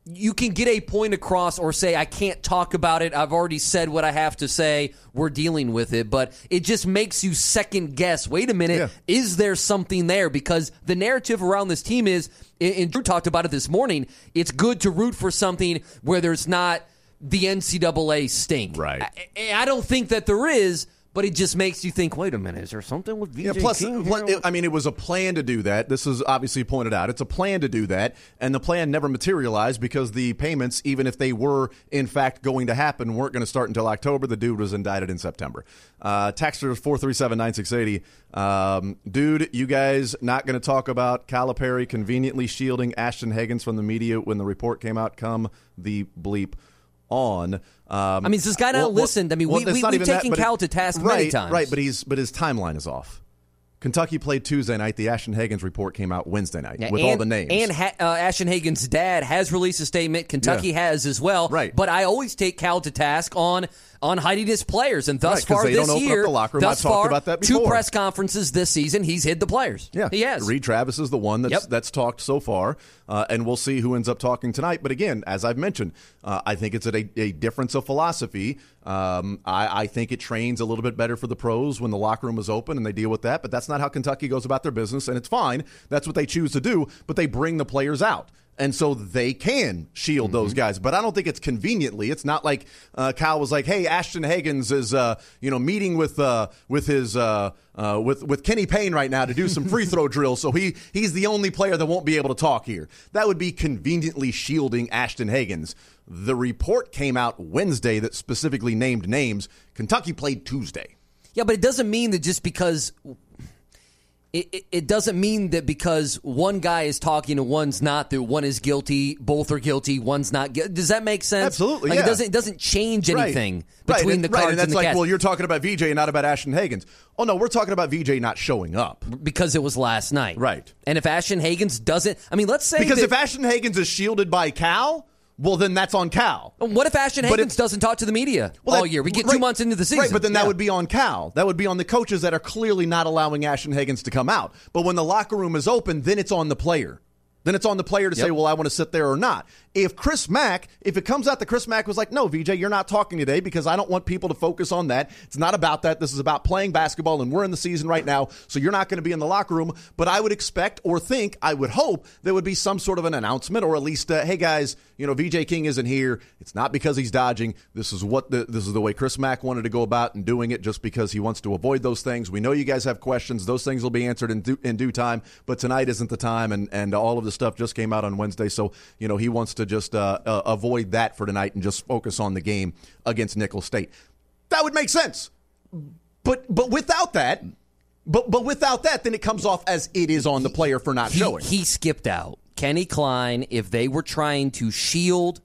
you can get a point across or say, I can't talk about it. I've already said what I have to say. We're dealing with it. But it just makes you second guess. Wait a minute. Yeah. Is there something there? Because the narrative around this team is, and Drew talked about it this morning, it's good to root for something where there's not the N C double A stink. Right. I, I don't think that there is. But it just makes you think, wait a minute, is there something with V J yeah, plus, King plus, I mean, it was a plan to do that. This is obviously pointed out. It's a plan to do that, and the plan never materialized because the payments, even if they were, in fact, going to happen, weren't going to start until October. The dude was indicted in September. Uh, Texter four three seven nine six eight zero. Um, dude, you guys not going to talk about Calipari conveniently shielding Ashton Higgins from the media when the report came out? Come the bleep on. Um, I mean, this guy not well, listened. I mean, well, we, we, we've taken that, Cal it, to task right, many times. Right, but he's but his timeline is off. Kentucky played Tuesday night. The Ashton Higgins report came out Wednesday night yeah, with and, all the names. And ha- uh, Ashton Higgins' dad has released a statement. Kentucky yeah. has as well. Right. But I always take Cal to task on on hiding his players. And thus right, far they this don't open year, up the locker room. thus I talked far, about that two before. press conferences this season, he's hid the players. Yeah, he has. Reed Travis is the one that's, yep. that's talked so far, uh, and we'll see who ends up talking tonight. But again, as I've mentioned, uh, I think it's a, a difference of philosophy. Um, I, I think it trains a little bit better for the pros when the locker room is open and they deal with that, but that's not how Kentucky goes about their business, and it's fine. That's what they choose to do, but they bring the players out. And so they can shield mm-hmm. those guys. But I don't think it's conveniently. It's not like uh, Cal was like, hey, Ashton Higgins is uh, you know, meeting with uh, with his uh, uh, with, with Kenny Payne right now to do some free throw drills. So he he's the only player that won't be able to talk here. That would be conveniently shielding Ashton Higgins. The report came out Wednesday that specifically named names. Kentucky played Tuesday. Yeah, but it doesn't mean that just because... It, it, it doesn't mean that because one guy is talking and one's not, that one is guilty, both are guilty, one's not guilty. Does that make sense? Absolutely, like yeah. It doesn't, it doesn't change anything right. between right. the cards right. and that's and the like, cast. well, you're talking about V J and not about Ashton Higgins. Oh, no, we're talking about V J not showing up. Because it was last night. Right. And if Ashton Higgins doesn't, I mean, let's say Because that, if Ashton Higgins is shielded by Cal... well, then that's on Cal. What if Ashton but Higgins doesn't talk to the media well, all that, year? We get right, two months into the season. Right, but then yeah. that would be on Cal. That would be on the coaches that are clearly not allowing Ashton Higgins to come out. But when the locker room is open, then it's on the player. Then it's on the player to yep. say, well, I want to sit there or not. If Chris Mack, if it comes out that Chris Mack was like, no, V J, you're not talking today because I don't want people to focus on that. It's not about that. This is about playing basketball, and we're in the season right now, so you're not going to be in the locker room. But I would expect or think, I would hope, there would be some sort of an announcement or at least, uh, hey, guys, you know, V J King isn't here. It's not because he's dodging. This is what the, this is the way Chris Mack wanted to go about and doing it just because he wants to avoid those things. We know you guys have questions. Those things will be answered in due, in due time, but tonight isn't the time, and, and all of the stuff just came out on Wednesday, so you know he wants to just uh, uh, avoid that for tonight and just focus on the game against Nicholls State. That would make sense, but but without that, but but without that, then it comes off as it is on the player for not he, showing. He skipped out. Kenny Klein, if they were trying to shield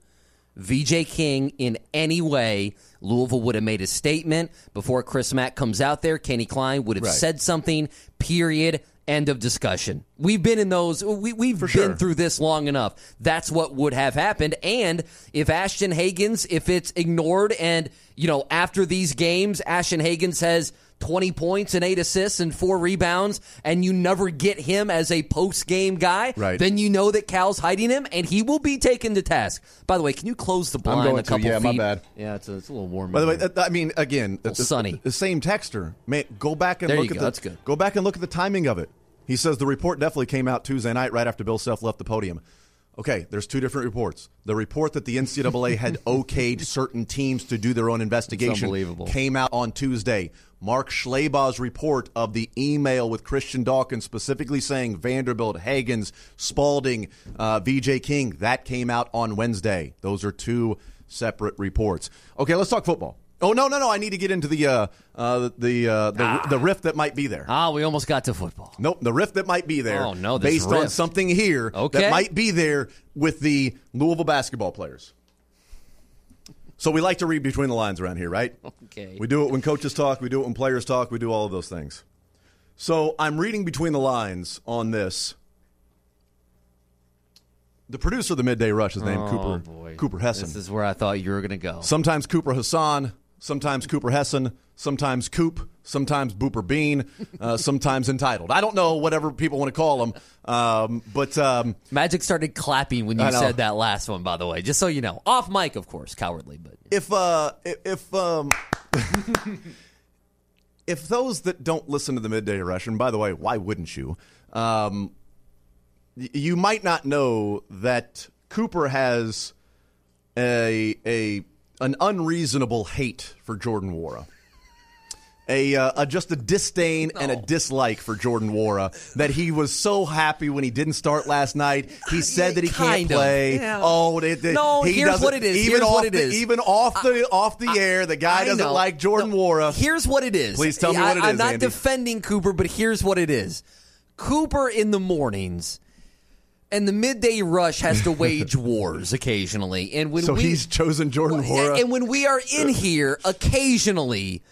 V J King in any way, Louisville would have made a statement before Chris Mack comes out there. Kenny Klein would have right. said something. Period. End of discussion. We've been in those. We, we've For been sure. through this long enough. That's what would have happened. And if Ashton Higgins, if it's ignored, and you know after these games, Ashton Higgins has twenty points and eight assists and four rebounds, and you never get him as a post-game guy, right. then you know that Cal's hiding him, and he will be taken to task. By the way, can you close the blind I'm going a couple to. Yeah, feet? my bad. Yeah, it's a, it's a little warm. By the way, that, I mean, again, the, sunny. The, the same texter. Man, go back and There look you at go. the. That's good. Go back and look at the timing of it. He says the report definitely came out Tuesday night, right after Bill Self left the podium. Okay, there's two different reports. The report that the N C double A had okayed certain teams to do their own investigation came out on Tuesday. Mark Schlabach's report of the email with Christian Dawkins specifically saying Vanderbilt, Higgins, Spalding, uh, V J King, that came out on Wednesday. Those are two separate reports. Okay, let's talk football. Oh, no, no, no. I need to get into the uh, uh, the uh, the, ah. the rift that might be there. Ah, we almost got to football. Nope, the rift that might be there. Oh, no, this based rift. on something here okay. that might be there with the Louisville basketball players. So we like to read between the lines around here, right? Okay. We do it when coaches talk. We do it when players talk. We do all of those things. So I'm reading between the lines on this. The producer of the Midday Rush is named oh, Cooper boy. Cooper Hesson. This is where I thought you were going to go. Sometimes Cooper Hassan. sometimes Cooper Hesson, sometimes Coop, sometimes Booper Bean, uh, sometimes Entitled. I don't know, whatever people want to call him. Um, but um, Magic started clapping when you said that last one, by the way, just so you know. Off mic, of course, cowardly. But if uh, if um, if those that don't listen to the Midday Rush, and by the way, why wouldn't you? Um, y- you might not know that Cooper has a a an unreasonable hate for Jordan Nwora. A, uh, a just a disdain no. and a dislike for Jordan Nwora, that he was so happy when he didn't start last night. He said yeah, that he can't play. Yeah. Oh, it, it, no, he here's what it is. Even here's off what it the, is. Even off the I, off the I, air, the guy I doesn't know. like Jordan no, Nwora. Here's what it is. Please tell me what it I, is, I'm not Andy. defending Cooper, but here's what it is. Cooper in the mornings and the Midday Rush has to wage wars occasionally. And when so we, he's chosen Jordan Nwora. And when we are in here, occasionally,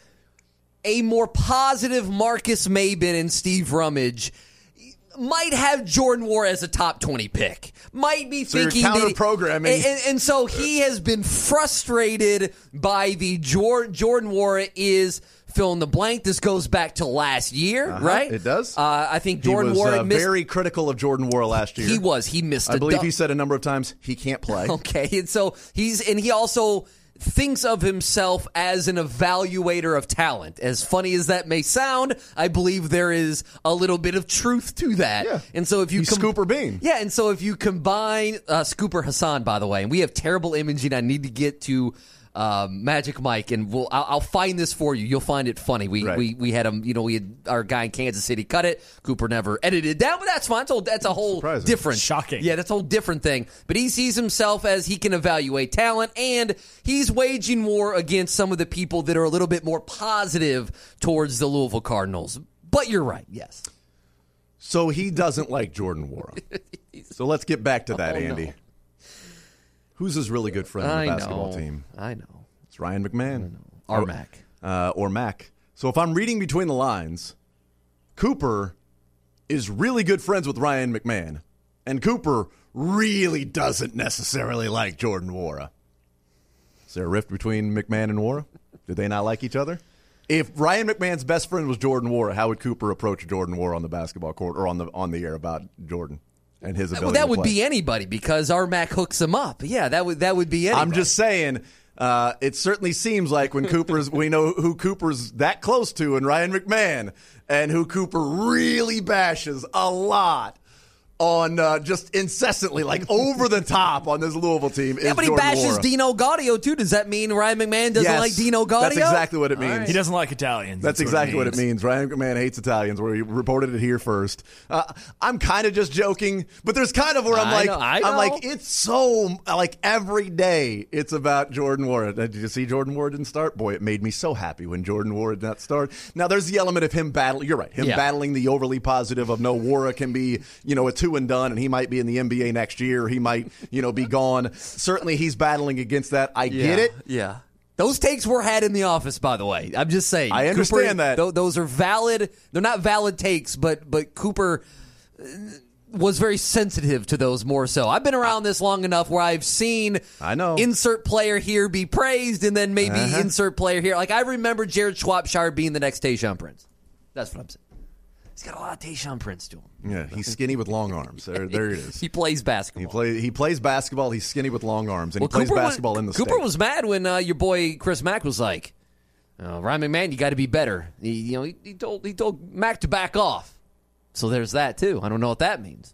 a more positive Marcus Maben and Steve Rummage might have Jordan Nwora as a top twenty pick. Might be so thinking you're And, counter-programming. and, and so he has been frustrated by the Jordan, Jordan Nwora is fill in the blank. This goes back to last year, uh-huh, right? It does. Uh, I think Jordan he was, Nwora uh, missed, very critical of Jordan Nwora last year. He was. He missed. I a believe du- he said a number of times he can't play. Okay, and so he's and he also thinks of himself as an evaluator of talent. As funny as that may sound, I believe there is a little bit of truth to that. Yeah. And so if you He's com- Scooper Bean. Yeah, and so if you combine uh, Scooper Hassan, by the way, and we have terrible imaging. I need to get to um, Magic Mike, and we'll I'll, I'll find this for you. You'll find it funny. We right. we we had him. You know, we had our guy in Kansas City cut it. Cooper never edited it down, but that's fine. That's a, that's a whole Surprising. different, shocking. Yeah, that's a whole different thing. But he sees himself as he can evaluate talent, and he's waging war against some of the people that are a little bit more positive towards the Louisville Cardinals. But you're right. Yes. So he doesn't like Jordan Nwora. So let's get back to that, Oh, Andy. no. Who's his really good friend on I the basketball know. team? I know. It's Ryan McMahon. Or Mac. Uh, or Mac. So if I'm reading between the lines, Cooper is really good friends with Ryan McMahon, and Cooper really doesn't necessarily like Jordan Nwora. Is there a rift between McMahon and Nwora? Did they not like each other? If Ryan McMahon's best friend was Jordan Nwora, how would Cooper approach Jordan Nwora on the basketball court or on the on the air about Jordan and his ability? Well, that to would play? be anybody because our Mac hooks him up. Yeah, that would that would be anybody. I'm just saying. Uh, it certainly seems like when Cooper's, we know who Cooper's that close to, and Ryan McMahon, and who Cooper really bashes a lot on uh, just incessantly, like over the top on this Louisville team. Yeah, is but he Jordan bashes Nwora. Dino Gaudio too. Does that mean Ryan McMahon doesn't Yes, like Dino Gaudio? That's exactly what it means. right. He doesn't like Italians. That's, That's exactly what what it it means. Ryan McMahon hates Italians. Where he reported it here first. Uh, I'm kind of just joking, but there's kind of where I'm I like, know, I I'm know. like, it's so like every day it's about Jordan Nwora. Did you see Jordan Nwora didn't start? Boy, it made me so happy when Jordan Nwora did not start. Now there's the element of him battling. You're right, him Yeah. battling the overly positive of no, Nwora can be, you know, a two and done, and he might be in the N B A next year. He might, you know, be gone. Certainly, he's battling against that. I Yeah, get it. Yeah. Those takes were had in the office, by the way. I'm just saying. I understand Cooper, that. th- those are valid. They're not valid takes, but but Cooper uh, was very sensitive to those more so. I've been around this long enough where I've seen I know. insert player here be praised and then maybe Uh-huh. insert player here. Like I remember Jared Schwabshire being the next Tayshaun Prince. That's what I'm saying. He's got a lot of Tayshaun Prince to him. Yeah, he's skinny with long arms. There, there it is. He plays basketball. He play, He plays basketball. He's skinny with long arms, and Well, he plays Cooper basketball was, in the Cooper state. was mad when uh, your boy Chris Mack was like, oh, Ryan McMahon, you got to be better. He, you know, he, he told he told Mack to back off. So there's that too. I don't know what that means.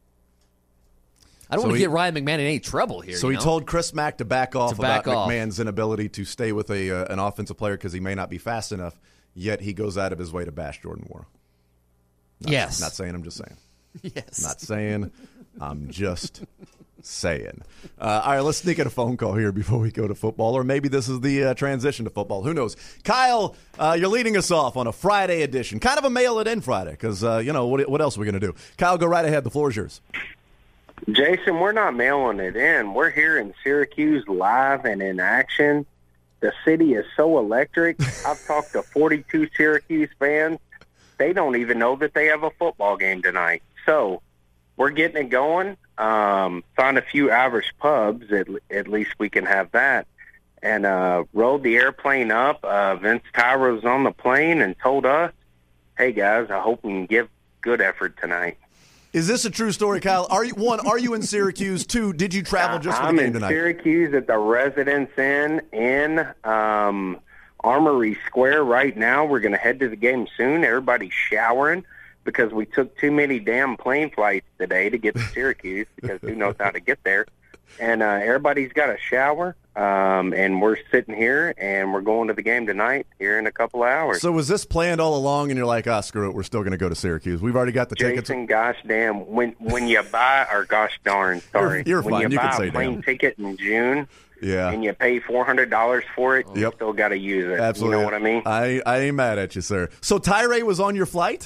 I don't So want to he- get Ryan McMahon in any trouble here. So you he know? told Chris Mack to back off To back about off. McMahon's inability to stay with a uh, an offensive player because he may not be fast enough. Yet he goes out of his way to bash Jordan Nwora. Not, Yes. Not saying. I'm just saying. yes. Not saying. I'm just saying. Uh, all right, let's sneak in a phone call here before we go to football, or maybe this is the uh, transition to football. Who knows? Kyle, uh, you're leading us off on a Friday edition, kind of a mail it in Friday, because uh, you know what? What else are we going to do? Kyle, go right ahead. The floor is yours. Jason, we're not mailing it in. We're here in Syracuse live and in action. The city is so electric. I've talked to forty-two Syracuse fans. They don't even know that they have a football game tonight. So we're getting it going. Um, found a few average pubs. At, at least we can have that. and uh, rolled the airplane up. Uh, Vince Tyra was on the plane and told us, hey, guys, I hope we can give good effort tonight. Is this a true story, Kyle? Are you one? Are you in Syracuse? Two? Did you travel just for the I'm game in tonight? Syracuse at the Residence Inn in um, Armory Square right now. We're going to head to the game soon. Everybody's showering because we took too many damn plane flights today to get to Syracuse because who knows how to get there. And uh, everybody's got a shower, um, and we're sitting here, and we're going to the game tonight here in a couple of hours. So was this planned all along, and you're like, ah, screw it, we're still going to go to Syracuse. We've already got the tickets. Jason, gosh damn, when when you buy, or gosh darn, sorry. You're, you're when fine. you, You buy can say a plane damn. ticket in June, Yeah. and you pay four hundred dollars for it, you Yep. still got to use it. Absolutely. You know what I mean? I, I ain't mad at you, sir. So Tyree was on your flight?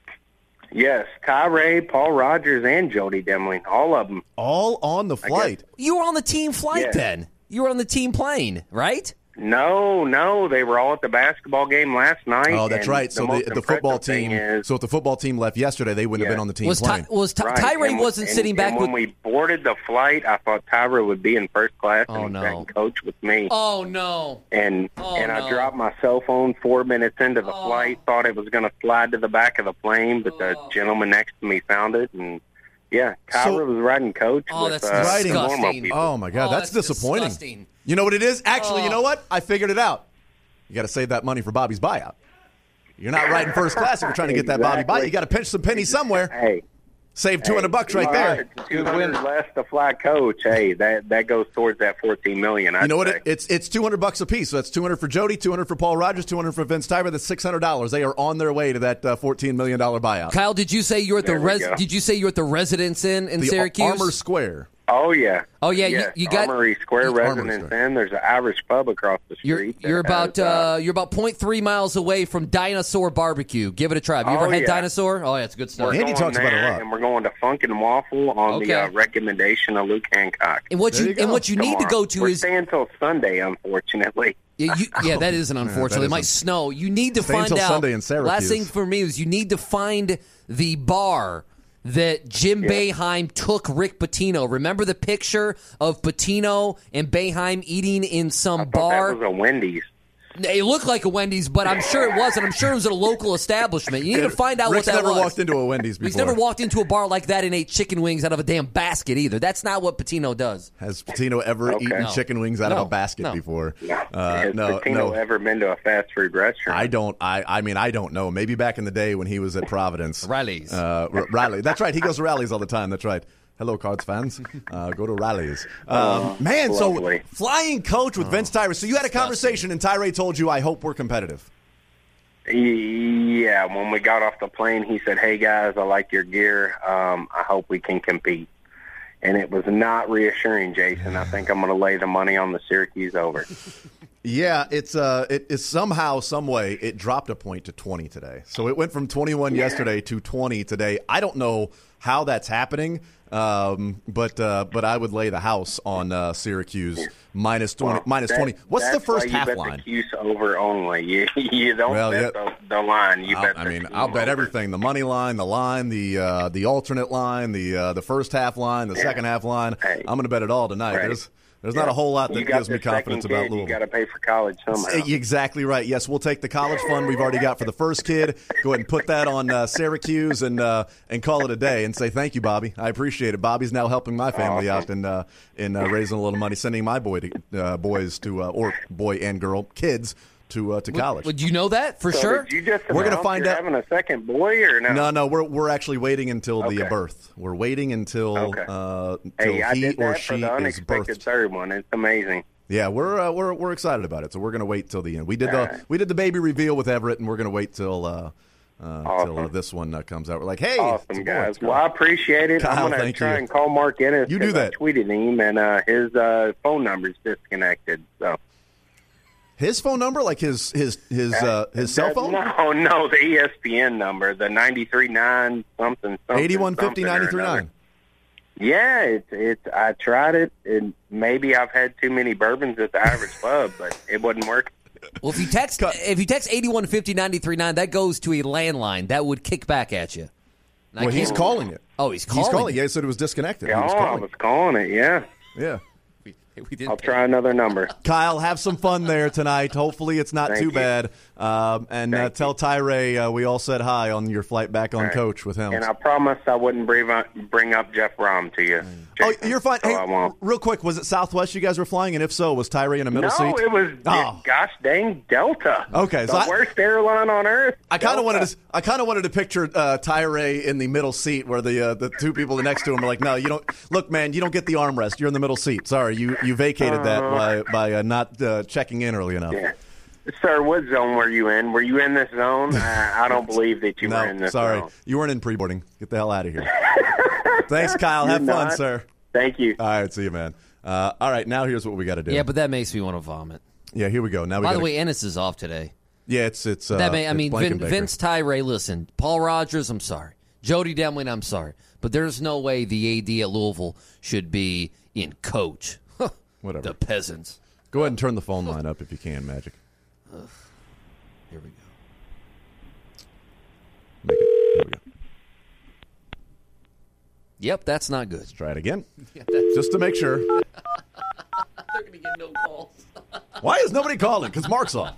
Yes, Tyree, Paul Rogers, and Jody Demling, all of them. All on the flight? You were on the team flight Yeah. then. You were on the team plane, right? No, no, they were all at the basketball game last night. Oh, that's and right. So most the, the football impressive thing team. is- So if the football team left yesterday, they wouldn't Yeah. have been on the team Was Ty, plane. was Ty, Right, Tyree and- wasn't and- sitting back and with? when we boarded the flight, I thought Tyra would be in first class Oh, and no. second coach with me. Oh no! And Oh, and no. I dropped my cell phone four minutes into the Oh. flight. Thought it was going to slide to the back of the plane, but the Oh. gentleman next to me found it. And yeah, Tyra So- was riding coach Oh, with that's uh, Riding- normal disgusting. people. Oh, my God. Oh, that's, that's disappointing. disgusting. You know what it is? Actually, you Oh. know what? I figured it out. You got to save that money for Bobby's buyout. You're not riding first class if you're trying to get that Bobby buyout. You got to pinch some pennies somewhere. Hey, Save two hundred hey, bucks right there. two hundred less to fly coach. Hey, that that goes towards that fourteen million. I'd You know what? say. It, it's it's two hundred bucks a piece. So that's two hundred for Jody, two hundred for Paul Rogers, two hundred for Vince Tyra. That's six hundred dollars. They are on their way to that uh, fourteen million dollars buyout. Kyle, did you say you're at the There we res? go. Did you say you're at the Residence Inn in the Syracuse? Armour Square. Oh yeah. Oh, yeah, you- Yes, you got- Armory Square Armory Residence Square. Inn. There's an Irish pub across the You're street. you're that about has, uh, you're about point three miles away from Dinosaur Barbecue. Give it a try. Have you Oh, ever had yeah. Dinosaur? Oh, yeah, it's good stuff. We're Andy going talks about it a there, lot. and we're going to Funk and Waffle on Okay. the uh, recommendation of Luke Hancock. And what There you, you go. and what you need to Tomorrow. go to We're is staying until Sunday, unfortunately. yeah, you, yeah, that isn't unfortunately. It might isn't. snow. You need to Stay find until out. Sunday in Syracuse. Last thing for me is you need to find the bar that Jim Boeheim took Rick Pitino. Remember the picture of Pitino and Boeheim eating in some I thought bar? that was a Wendy's. It looked like a Wendy's, but I'm sure it wasn't. I'm sure it was at a local establishment. You need to find out Rick's what that never was. walked into a Wendy's before. He's never walked into a bar like that and ate chicken wings out of a damn basket either. That's not what Pitino does. Has Patino ever Okay. eaten No. chicken wings out No. of a basket No. before? No. Uh, Has no, Patino no. ever been to a fast food restaurant? I don't. I. I mean, I don't know. Maybe back in the day when he was at Providence, Rallies. Uh, R- Raleigh. That's right. He goes to rallies all the time. That's right. Hello, Cards fans. Uh, go to rallies. Um, man, lovely. so flying coach with Vince Tyra. So you had a conversation, and Tyree told you, "I hope we're competitive." Yeah, when we got off the plane, he said, hey, guys, I like your gear. Um, I hope we can compete. And it was not reassuring, Jason. I think I'm going to lay the money on the Syracuse over. Yeah, it's uh, it is somehow, some way, it dropped a point to twenty today. So it went from twenty-one yesterday to twenty today. I don't know how that's happening, um, but uh, but I would lay the house on uh, Syracuse minus twenty. Well, minus that- twenty. What's the that's first why you half bet line? The Cuse over only. You, you don't Well, bet yeah. the, the line. You I'll- bet I the mean, team I'll bet over. everything: the money line, the line, the uh, the alternate line, the uh, the first half line, the Yeah. second half line. Hey. I'm going to bet it all tonight. Right. There's there's not a whole lot that You got gives me the second confidence kid, about You Louisville. got to pay for college somehow. Exactly right. Yes, we'll take the college fund we've already got for the first kid. Go ahead and put that on uh, Syracuse and uh, and call it a day and say thank you, Bobby. I appreciate it. Bobby's now helping my family out and uh, in uh, raising a little money, sending my boy to uh, boys to uh, or boy and girl kids to uh, to college. Would you know that for So sure? Did you just We're gonna announce find you're out- having a second boy or no? No, no, we're we're actually waiting until the Okay. birth. We're waiting until Okay. uh, until Hey, I he did or that for she the is unexpected birthed. third one. It's amazing. Yeah, we're uh, we're we're excited about it. So we're gonna wait till the end. We did All the right. we did the baby reveal with Everett, and we're gonna wait till uh, uh, Awesome. till uh, this one uh, comes out. We're like, hey, it's a Awesome, boy. guys. It's a girl. Well, I appreciate it. Kyle, I'm going to thank try you. and call Mark Ennis. You do 'cause that. I tweeted him, and uh, his uh, phone number's disconnected. So His phone number, like his his his uh, his cell That- phone, No, no, the E S P N number, the ninety-three nine something something. eighty-one fifty something or ninety-three another. nine. Yeah, it's it's. I tried it, and maybe I've had too many bourbons at the Irish pub, but it wasn't working. Well, if you text if you text eighty-one fifty ninety-three nine, that goes to a landline that would kick back at you. And I Well, he's can't- calling it. Oh, he's calling. He's calling. Yeah, he said it was disconnected. Yeah, he was I calling. was calling it. Yeah. Yeah. Hey, we didn't I'll try another number. Kyle, have some fun there tonight. Hopefully it's not Thank too you. bad. Um, and uh, tell Tyree uh, we all said hi on your flight back on Right. coach with him. And I promised I wouldn't bring up, bring up Jeff Rom to you. Oh, Jason, you're fine. so Hey, I won't. real quick, was it Southwest you guys were flying? And if so, was Tyree in a middle No, seat? it was, Oh. gosh dang, Delta. Okay, the so I- worst airline on earth. I kind of Delta. wanted to. I kind of wanted to picture uh, Tyree in the middle seat, where the uh, the two people next to him are like, "No, you don't. Look, man, you don't get the armrest. You're in the middle seat. Sorry, you you vacated that by by uh, not uh, checking in early enough." Yeah. Sir, what zone were you in? Were you in this zone? I, I don't believe that you no, were in this sorry, zone. you weren't in pre-boarding. Get the hell out of here. Thanks, Kyle. You're Have fun, not. sir. Thank you. All right, see you, man. Uh, all right, now here's what we got to do. Yeah, but that makes me want to vomit. Yeah, here we go. Now we By gotta, the way, Ennis is off today. yeah, it's it's. Uh, that may, I it's mean, Vin, Blankenbaker. Vince Tyree, listen, Paul Rogers, I'm sorry. Jody Demling, I'm sorry. But there's no way the A D at Louisville should be in coach. Whatever. The peasants. Go ahead and turn the phone line up if you can, Magic. Ugh. Here we go. Make it. Here we go. Yep, that's not good. Let's try it again, Yeah, that's- just to make sure. They're going to get no calls. Why is nobody calling? Because Mark's off.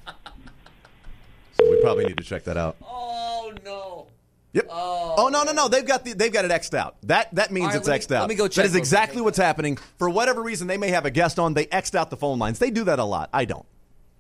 So we probably need to check that out. Oh, no. Yep. Oh, Oh no no no! They've got the they've got it X'd out. That that means All right, it's let me- X'd out. let me go That check is real exactly quick. what's happening. For whatever reason, they may have a guest on. They X'd out the phone lines. They do that a lot. I don't.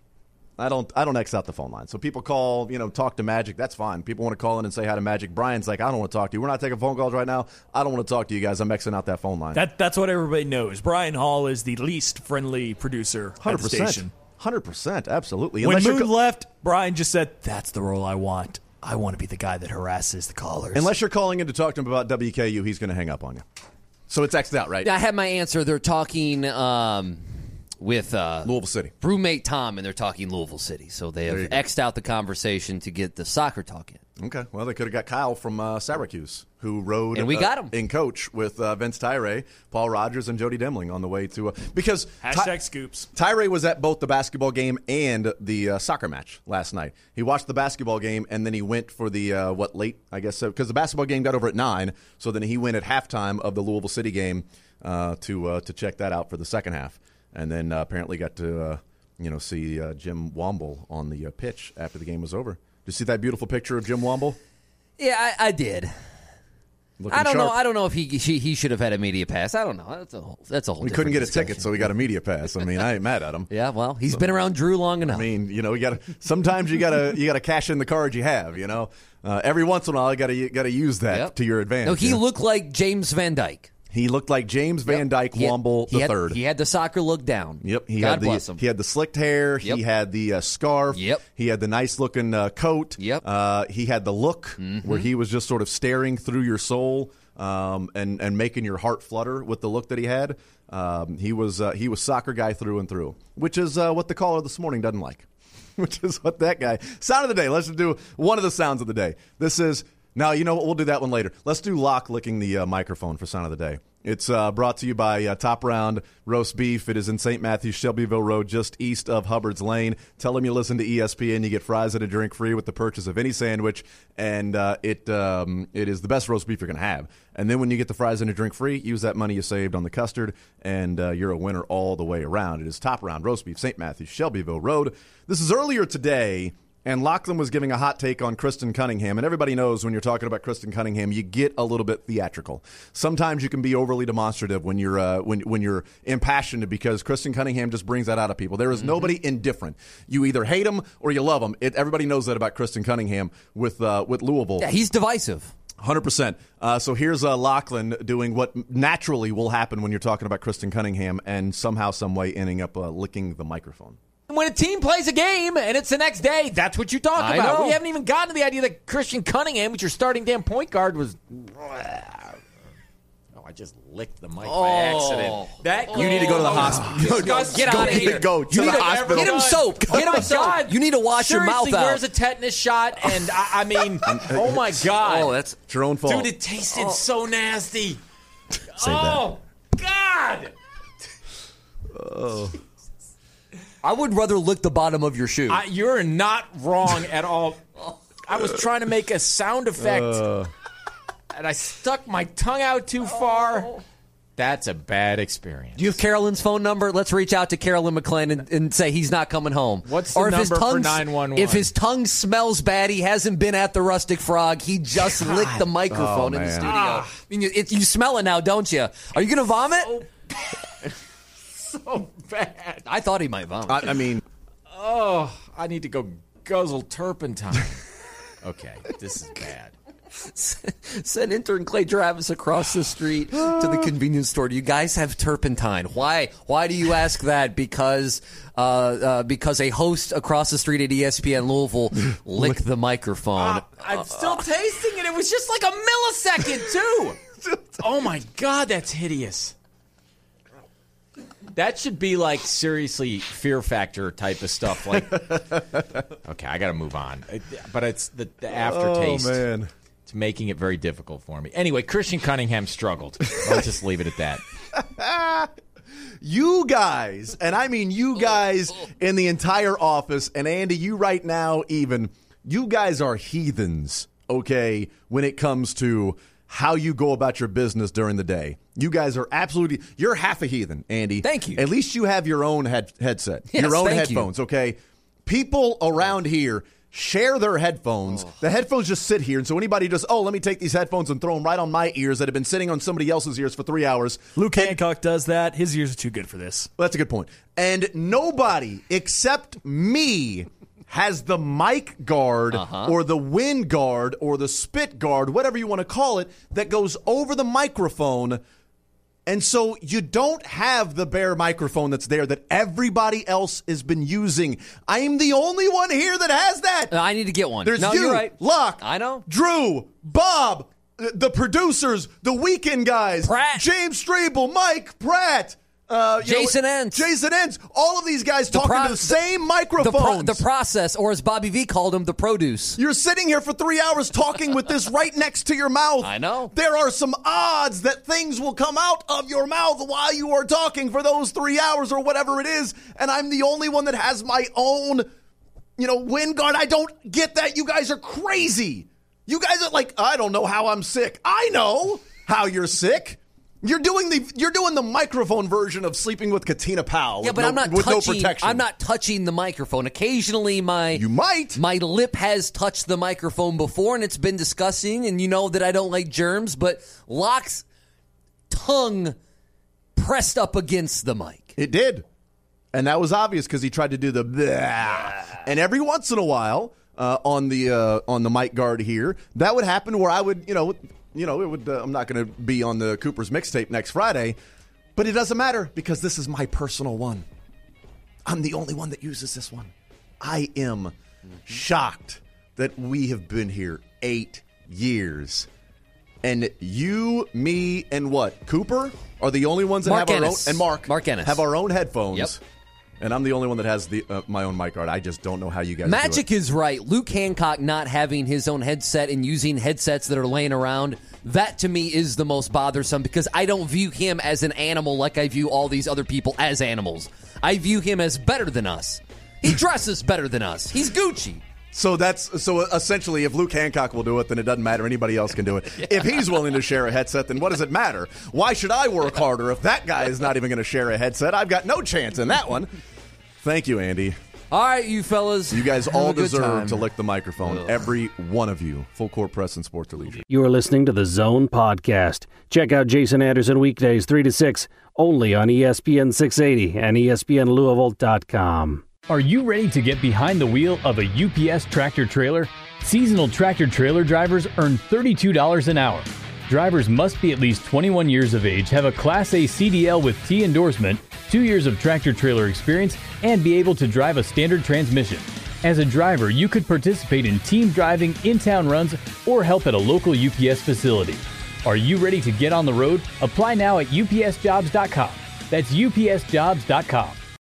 I don't. I don't X out the phone line. So people call, you know, talk to Magic. That's fine. People want to call in and say hi to Magic. Brian's like, I don't want to talk to you. We're not taking phone calls right now. I don't want to talk to you guys. I'm Xing out that phone line. That that's what everybody knows. Brian Hall is the least friendly producer at the station. Hundred percent. Absolutely. When Unless you're Moon co- left, Brian just said, "That's the role I want. I want to be the guy that harasses the callers." Unless you're calling in to talk to him about W K U, he's going to hang up on you. So it's X'd out, right? I have my answer. They're talking um, with uh, Louisville City. Roommate Tom, and they're talking Louisville City. So they There you have go. X'd out the conversation to get the soccer talk in. Okay, well, they could have got Kyle from uh, Syracuse, who rode And we uh, got him. in coach with uh, Vince Tyree, Paul Rogers, and Jody Demling on the way to uh, because Hashtag Ty- scoops. Tyree was at both the basketball game and the uh, soccer match last night. He watched the basketball game and then he went for the uh, what late I guess because the basketball game got over at nine, so then he went at halftime of the Louisville City game uh, to uh, to check that out for the second half, and then uh, apparently got to uh, you know see uh, Jim Womble on the uh, pitch after the game was over. Did you see that beautiful picture of Jim Womble? Yeah, I, I did. Looking I don't know. sharp. I don't know if he he, he should have had a media pass. I don't know. That's a whole. That's a whole. We couldn't different get a discussion. ticket, so we got a media pass. I mean, I ain't mad at him. Yeah, well, he's been around Drew long enough. I mean, you know, you got to sometimes you got to you got to cash in the cards you have. You know, uh, every once in a while, you got to got to use that Yep. to your advantage. No, he you know? looked like James Van Dyke. He looked like James Van Dyke He had- Womble he the had- third. He had the soccer look down. Yep, he God had the bless him. he had the slicked hair. Yep. He had the uh, scarf. Yep. He had the nice looking uh, coat. Yep. Uh, he had the look Mm-hmm. where he was just sort of staring through your soul um, and and making your heart flutter with the look that he had. Um, he was uh, he was soccer guy through and through, which is uh, what the caller this morning doesn't like. Which is what that guy sound of the day. Let's just do one of the sounds of the day. This is now. You know what? We'll do that one later. Let's do Locke licking the uh, microphone for sound of the day. It's uh, brought to you by uh, Top Round Roast Beef. It is in Saint Matthews, Shelbyville Road, just east of Hubbard's Lane. Tell them you listen to E S P N. You get fries and a drink free with the purchase of any sandwich, and uh, it um, it is the best roast beef you're going to have. And then when you get the fries and a drink free, use that money you saved on the custard, and uh, you're a winner all the way around. It is Top Round Roast Beef, Saint Matthews, Shelbyville Road. This is earlier today. And Lachlan was giving a hot take on Kristen Cunningham. And everybody knows when you're talking about Kristen Cunningham, you get a little bit theatrical. Sometimes you can be overly demonstrative when you're uh, when when you're impassioned because Kristen Cunningham just brings that out of people. There is mm-hmm. nobody indifferent. You either hate him or you love him. It, everybody knows that about Kristen Cunningham with uh, with Louisville. Yeah, he's divisive. one hundred percent. Uh, so here's uh, Lachlan doing what naturally will happen when you're talking about Kristen Cunningham and somehow, some way ending up uh, licking the microphone. When a team plays a game and it's the next day, that's what you talk I about. know. We haven't even gotten to the idea that Christian Cunningham, which your starting damn point guard, was. Oh, I just licked the mic Oh. by accident. That You need to go to the hospital. Disgusting. Get out of Go- here. go You to need the to- hospital. Get him soap. Get Oh him my soap. God. You need to wash your mouth Seriously, out. where's a tetanus shot? And I, I mean, oh my God. Oh, that's It's your own fault. Dude, it tasted so nasty. Save oh, God. Oh. I would rather lick the bottom of your shoe. I, you're not wrong at all. I was trying to make a sound effect, Uh. and I stuck my tongue out too far. That's a bad experience. Do you have Carolyn's phone number? Let's reach out to Carolyn McClain and, and say he's not coming home. What's the or if number his tongue, for nine one one? If his tongue smells bad, he hasn't been at the Rustic Frog. He just God. licked the microphone oh, in the man. studio. Ah. I mean, you, it, you smell it now, don't you? Are you going to vomit? So, so bad. I thought he might vomit. I, I mean, oh, I need to go guzzle turpentine. Okay, this is bad. Send intern Clay Travis across the street to the convenience store. Do you guys have turpentine? Why? Why do you ask that? Because uh, uh, because a host across the street at E S P N Louisville licked the microphone. Uh, I'm still tasting it. It was just like a millisecond, too. Oh, my God, that's hideous. That should be like seriously Fear Factor type of stuff. Like, okay, I got to move on. But it's the, the aftertaste. Oh, man. It's making it very difficult for me. Anyway, Christian Cunningham struggled. I'll just leave it at that. You guys, and I mean you guys in the entire office, and Andy, you right now even, you guys are heathens, okay, when it comes to how you go about your business during the day. You guys are absolutely, you're half a heathen, Andy. Thank you. At least you have your own head, headset, Yes, your own thank headphones, you. okay? People around here share their headphones. Oh. The headphones just sit here, and so anybody just, oh, let me take these headphones and throw them right on my ears that have been sitting on somebody else's ears for three hours. Luke Hancock does that. His ears are too good for this. Well, that's a good point. And nobody except me has the mic guard Uh-huh. or the wind guard or the spit guard, whatever you want to call it, that goes over the microphone. And so you don't have the bare microphone that's there that everybody else has been using. I am the only one here that has that. I need to get one. There's no, you, you're right. Locke, I know. Drew, Bob, the producers, the weekend guys, Pratt. James Strable, Mike, Pratt. Uh, you Jason know, Entz. Jason Entz. All of these guys talking pro- to the same The, microphones. pro- the process, or as Bobby V called him, the produce. You're sitting here for three hours talking with this right next to your mouth. I know. There are some odds that things will come out of your mouth while you are talking for those three hours or whatever it is. And I'm the only one that has my own, you know, wind guard. I don't get that. You guys are crazy. You guys are like, I don't know how I'm sick. I know how you're sick. You're doing the you're doing the microphone version of Sleeping with Katina Powell. Yeah, with but no, I'm not with touching. no protection. I'm not touching the microphone. Occasionally, my You might. my lip has touched the microphone before, and it's been disgusting. And you know that I don't like germs, but Locke's tongue pressed up against the mic. It did, and that was obvious because he tried to do the bleh. And every once in a while uh, on the uh, on the mic guard here, that would happen where I would, you know. You know, it would. Uh, I'm not going to be on the Cooper's mixtape next Friday, but it doesn't matter because this is my personal one. I'm the only one that uses this one. I am shocked that we have been here eight years, and you, me, and what? Cooper are the only ones that Mark have our Ennis. own, and Mark, Mark Ennis. have our own headphones. Yep. And I'm the only one that has the uh, my own mic guard. I just don't know how you guys Magic do it. is right. Luke Hancock not having his own headset and using headsets that are laying around, that to me is the most bothersome because I don't view him as an animal like I view all these other people as animals. I view him as better than us. He dresses better than us. He's Gucci. So that's so essentially, if Luke Hancock will do it, then it doesn't matter. Anybody else can do it. Yeah. If he's willing to share a headset, then what does it matter? Why should I work harder if that guy is not even going to share a headset? I've got no chance in that one. Thank you, Andy. All right, you fellas. You guys Have all a good deserve time. to lick the microphone. Ugh. Every one of you. Full Court Press and Sports Leisure. You are listening to the Zone Podcast. Check out Jason Anderson weekdays three to six only on E S P N six eighty and E S P N Louisville dot com. Are you ready to get behind the wheel of a U P S tractor trailer? Seasonal tractor trailer drivers earn thirty-two dollars an hour. Drivers must be at least twenty-one years of age, have a Class A C D L with T endorsement, two years of tractor trailer experience, and be able to drive a standard transmission. As a driver, you could participate in team driving, in-town runs, or help at a local U P S facility. Are you ready to get on the road? Apply now at U P S jobs dot com. That's U P S jobs dot com.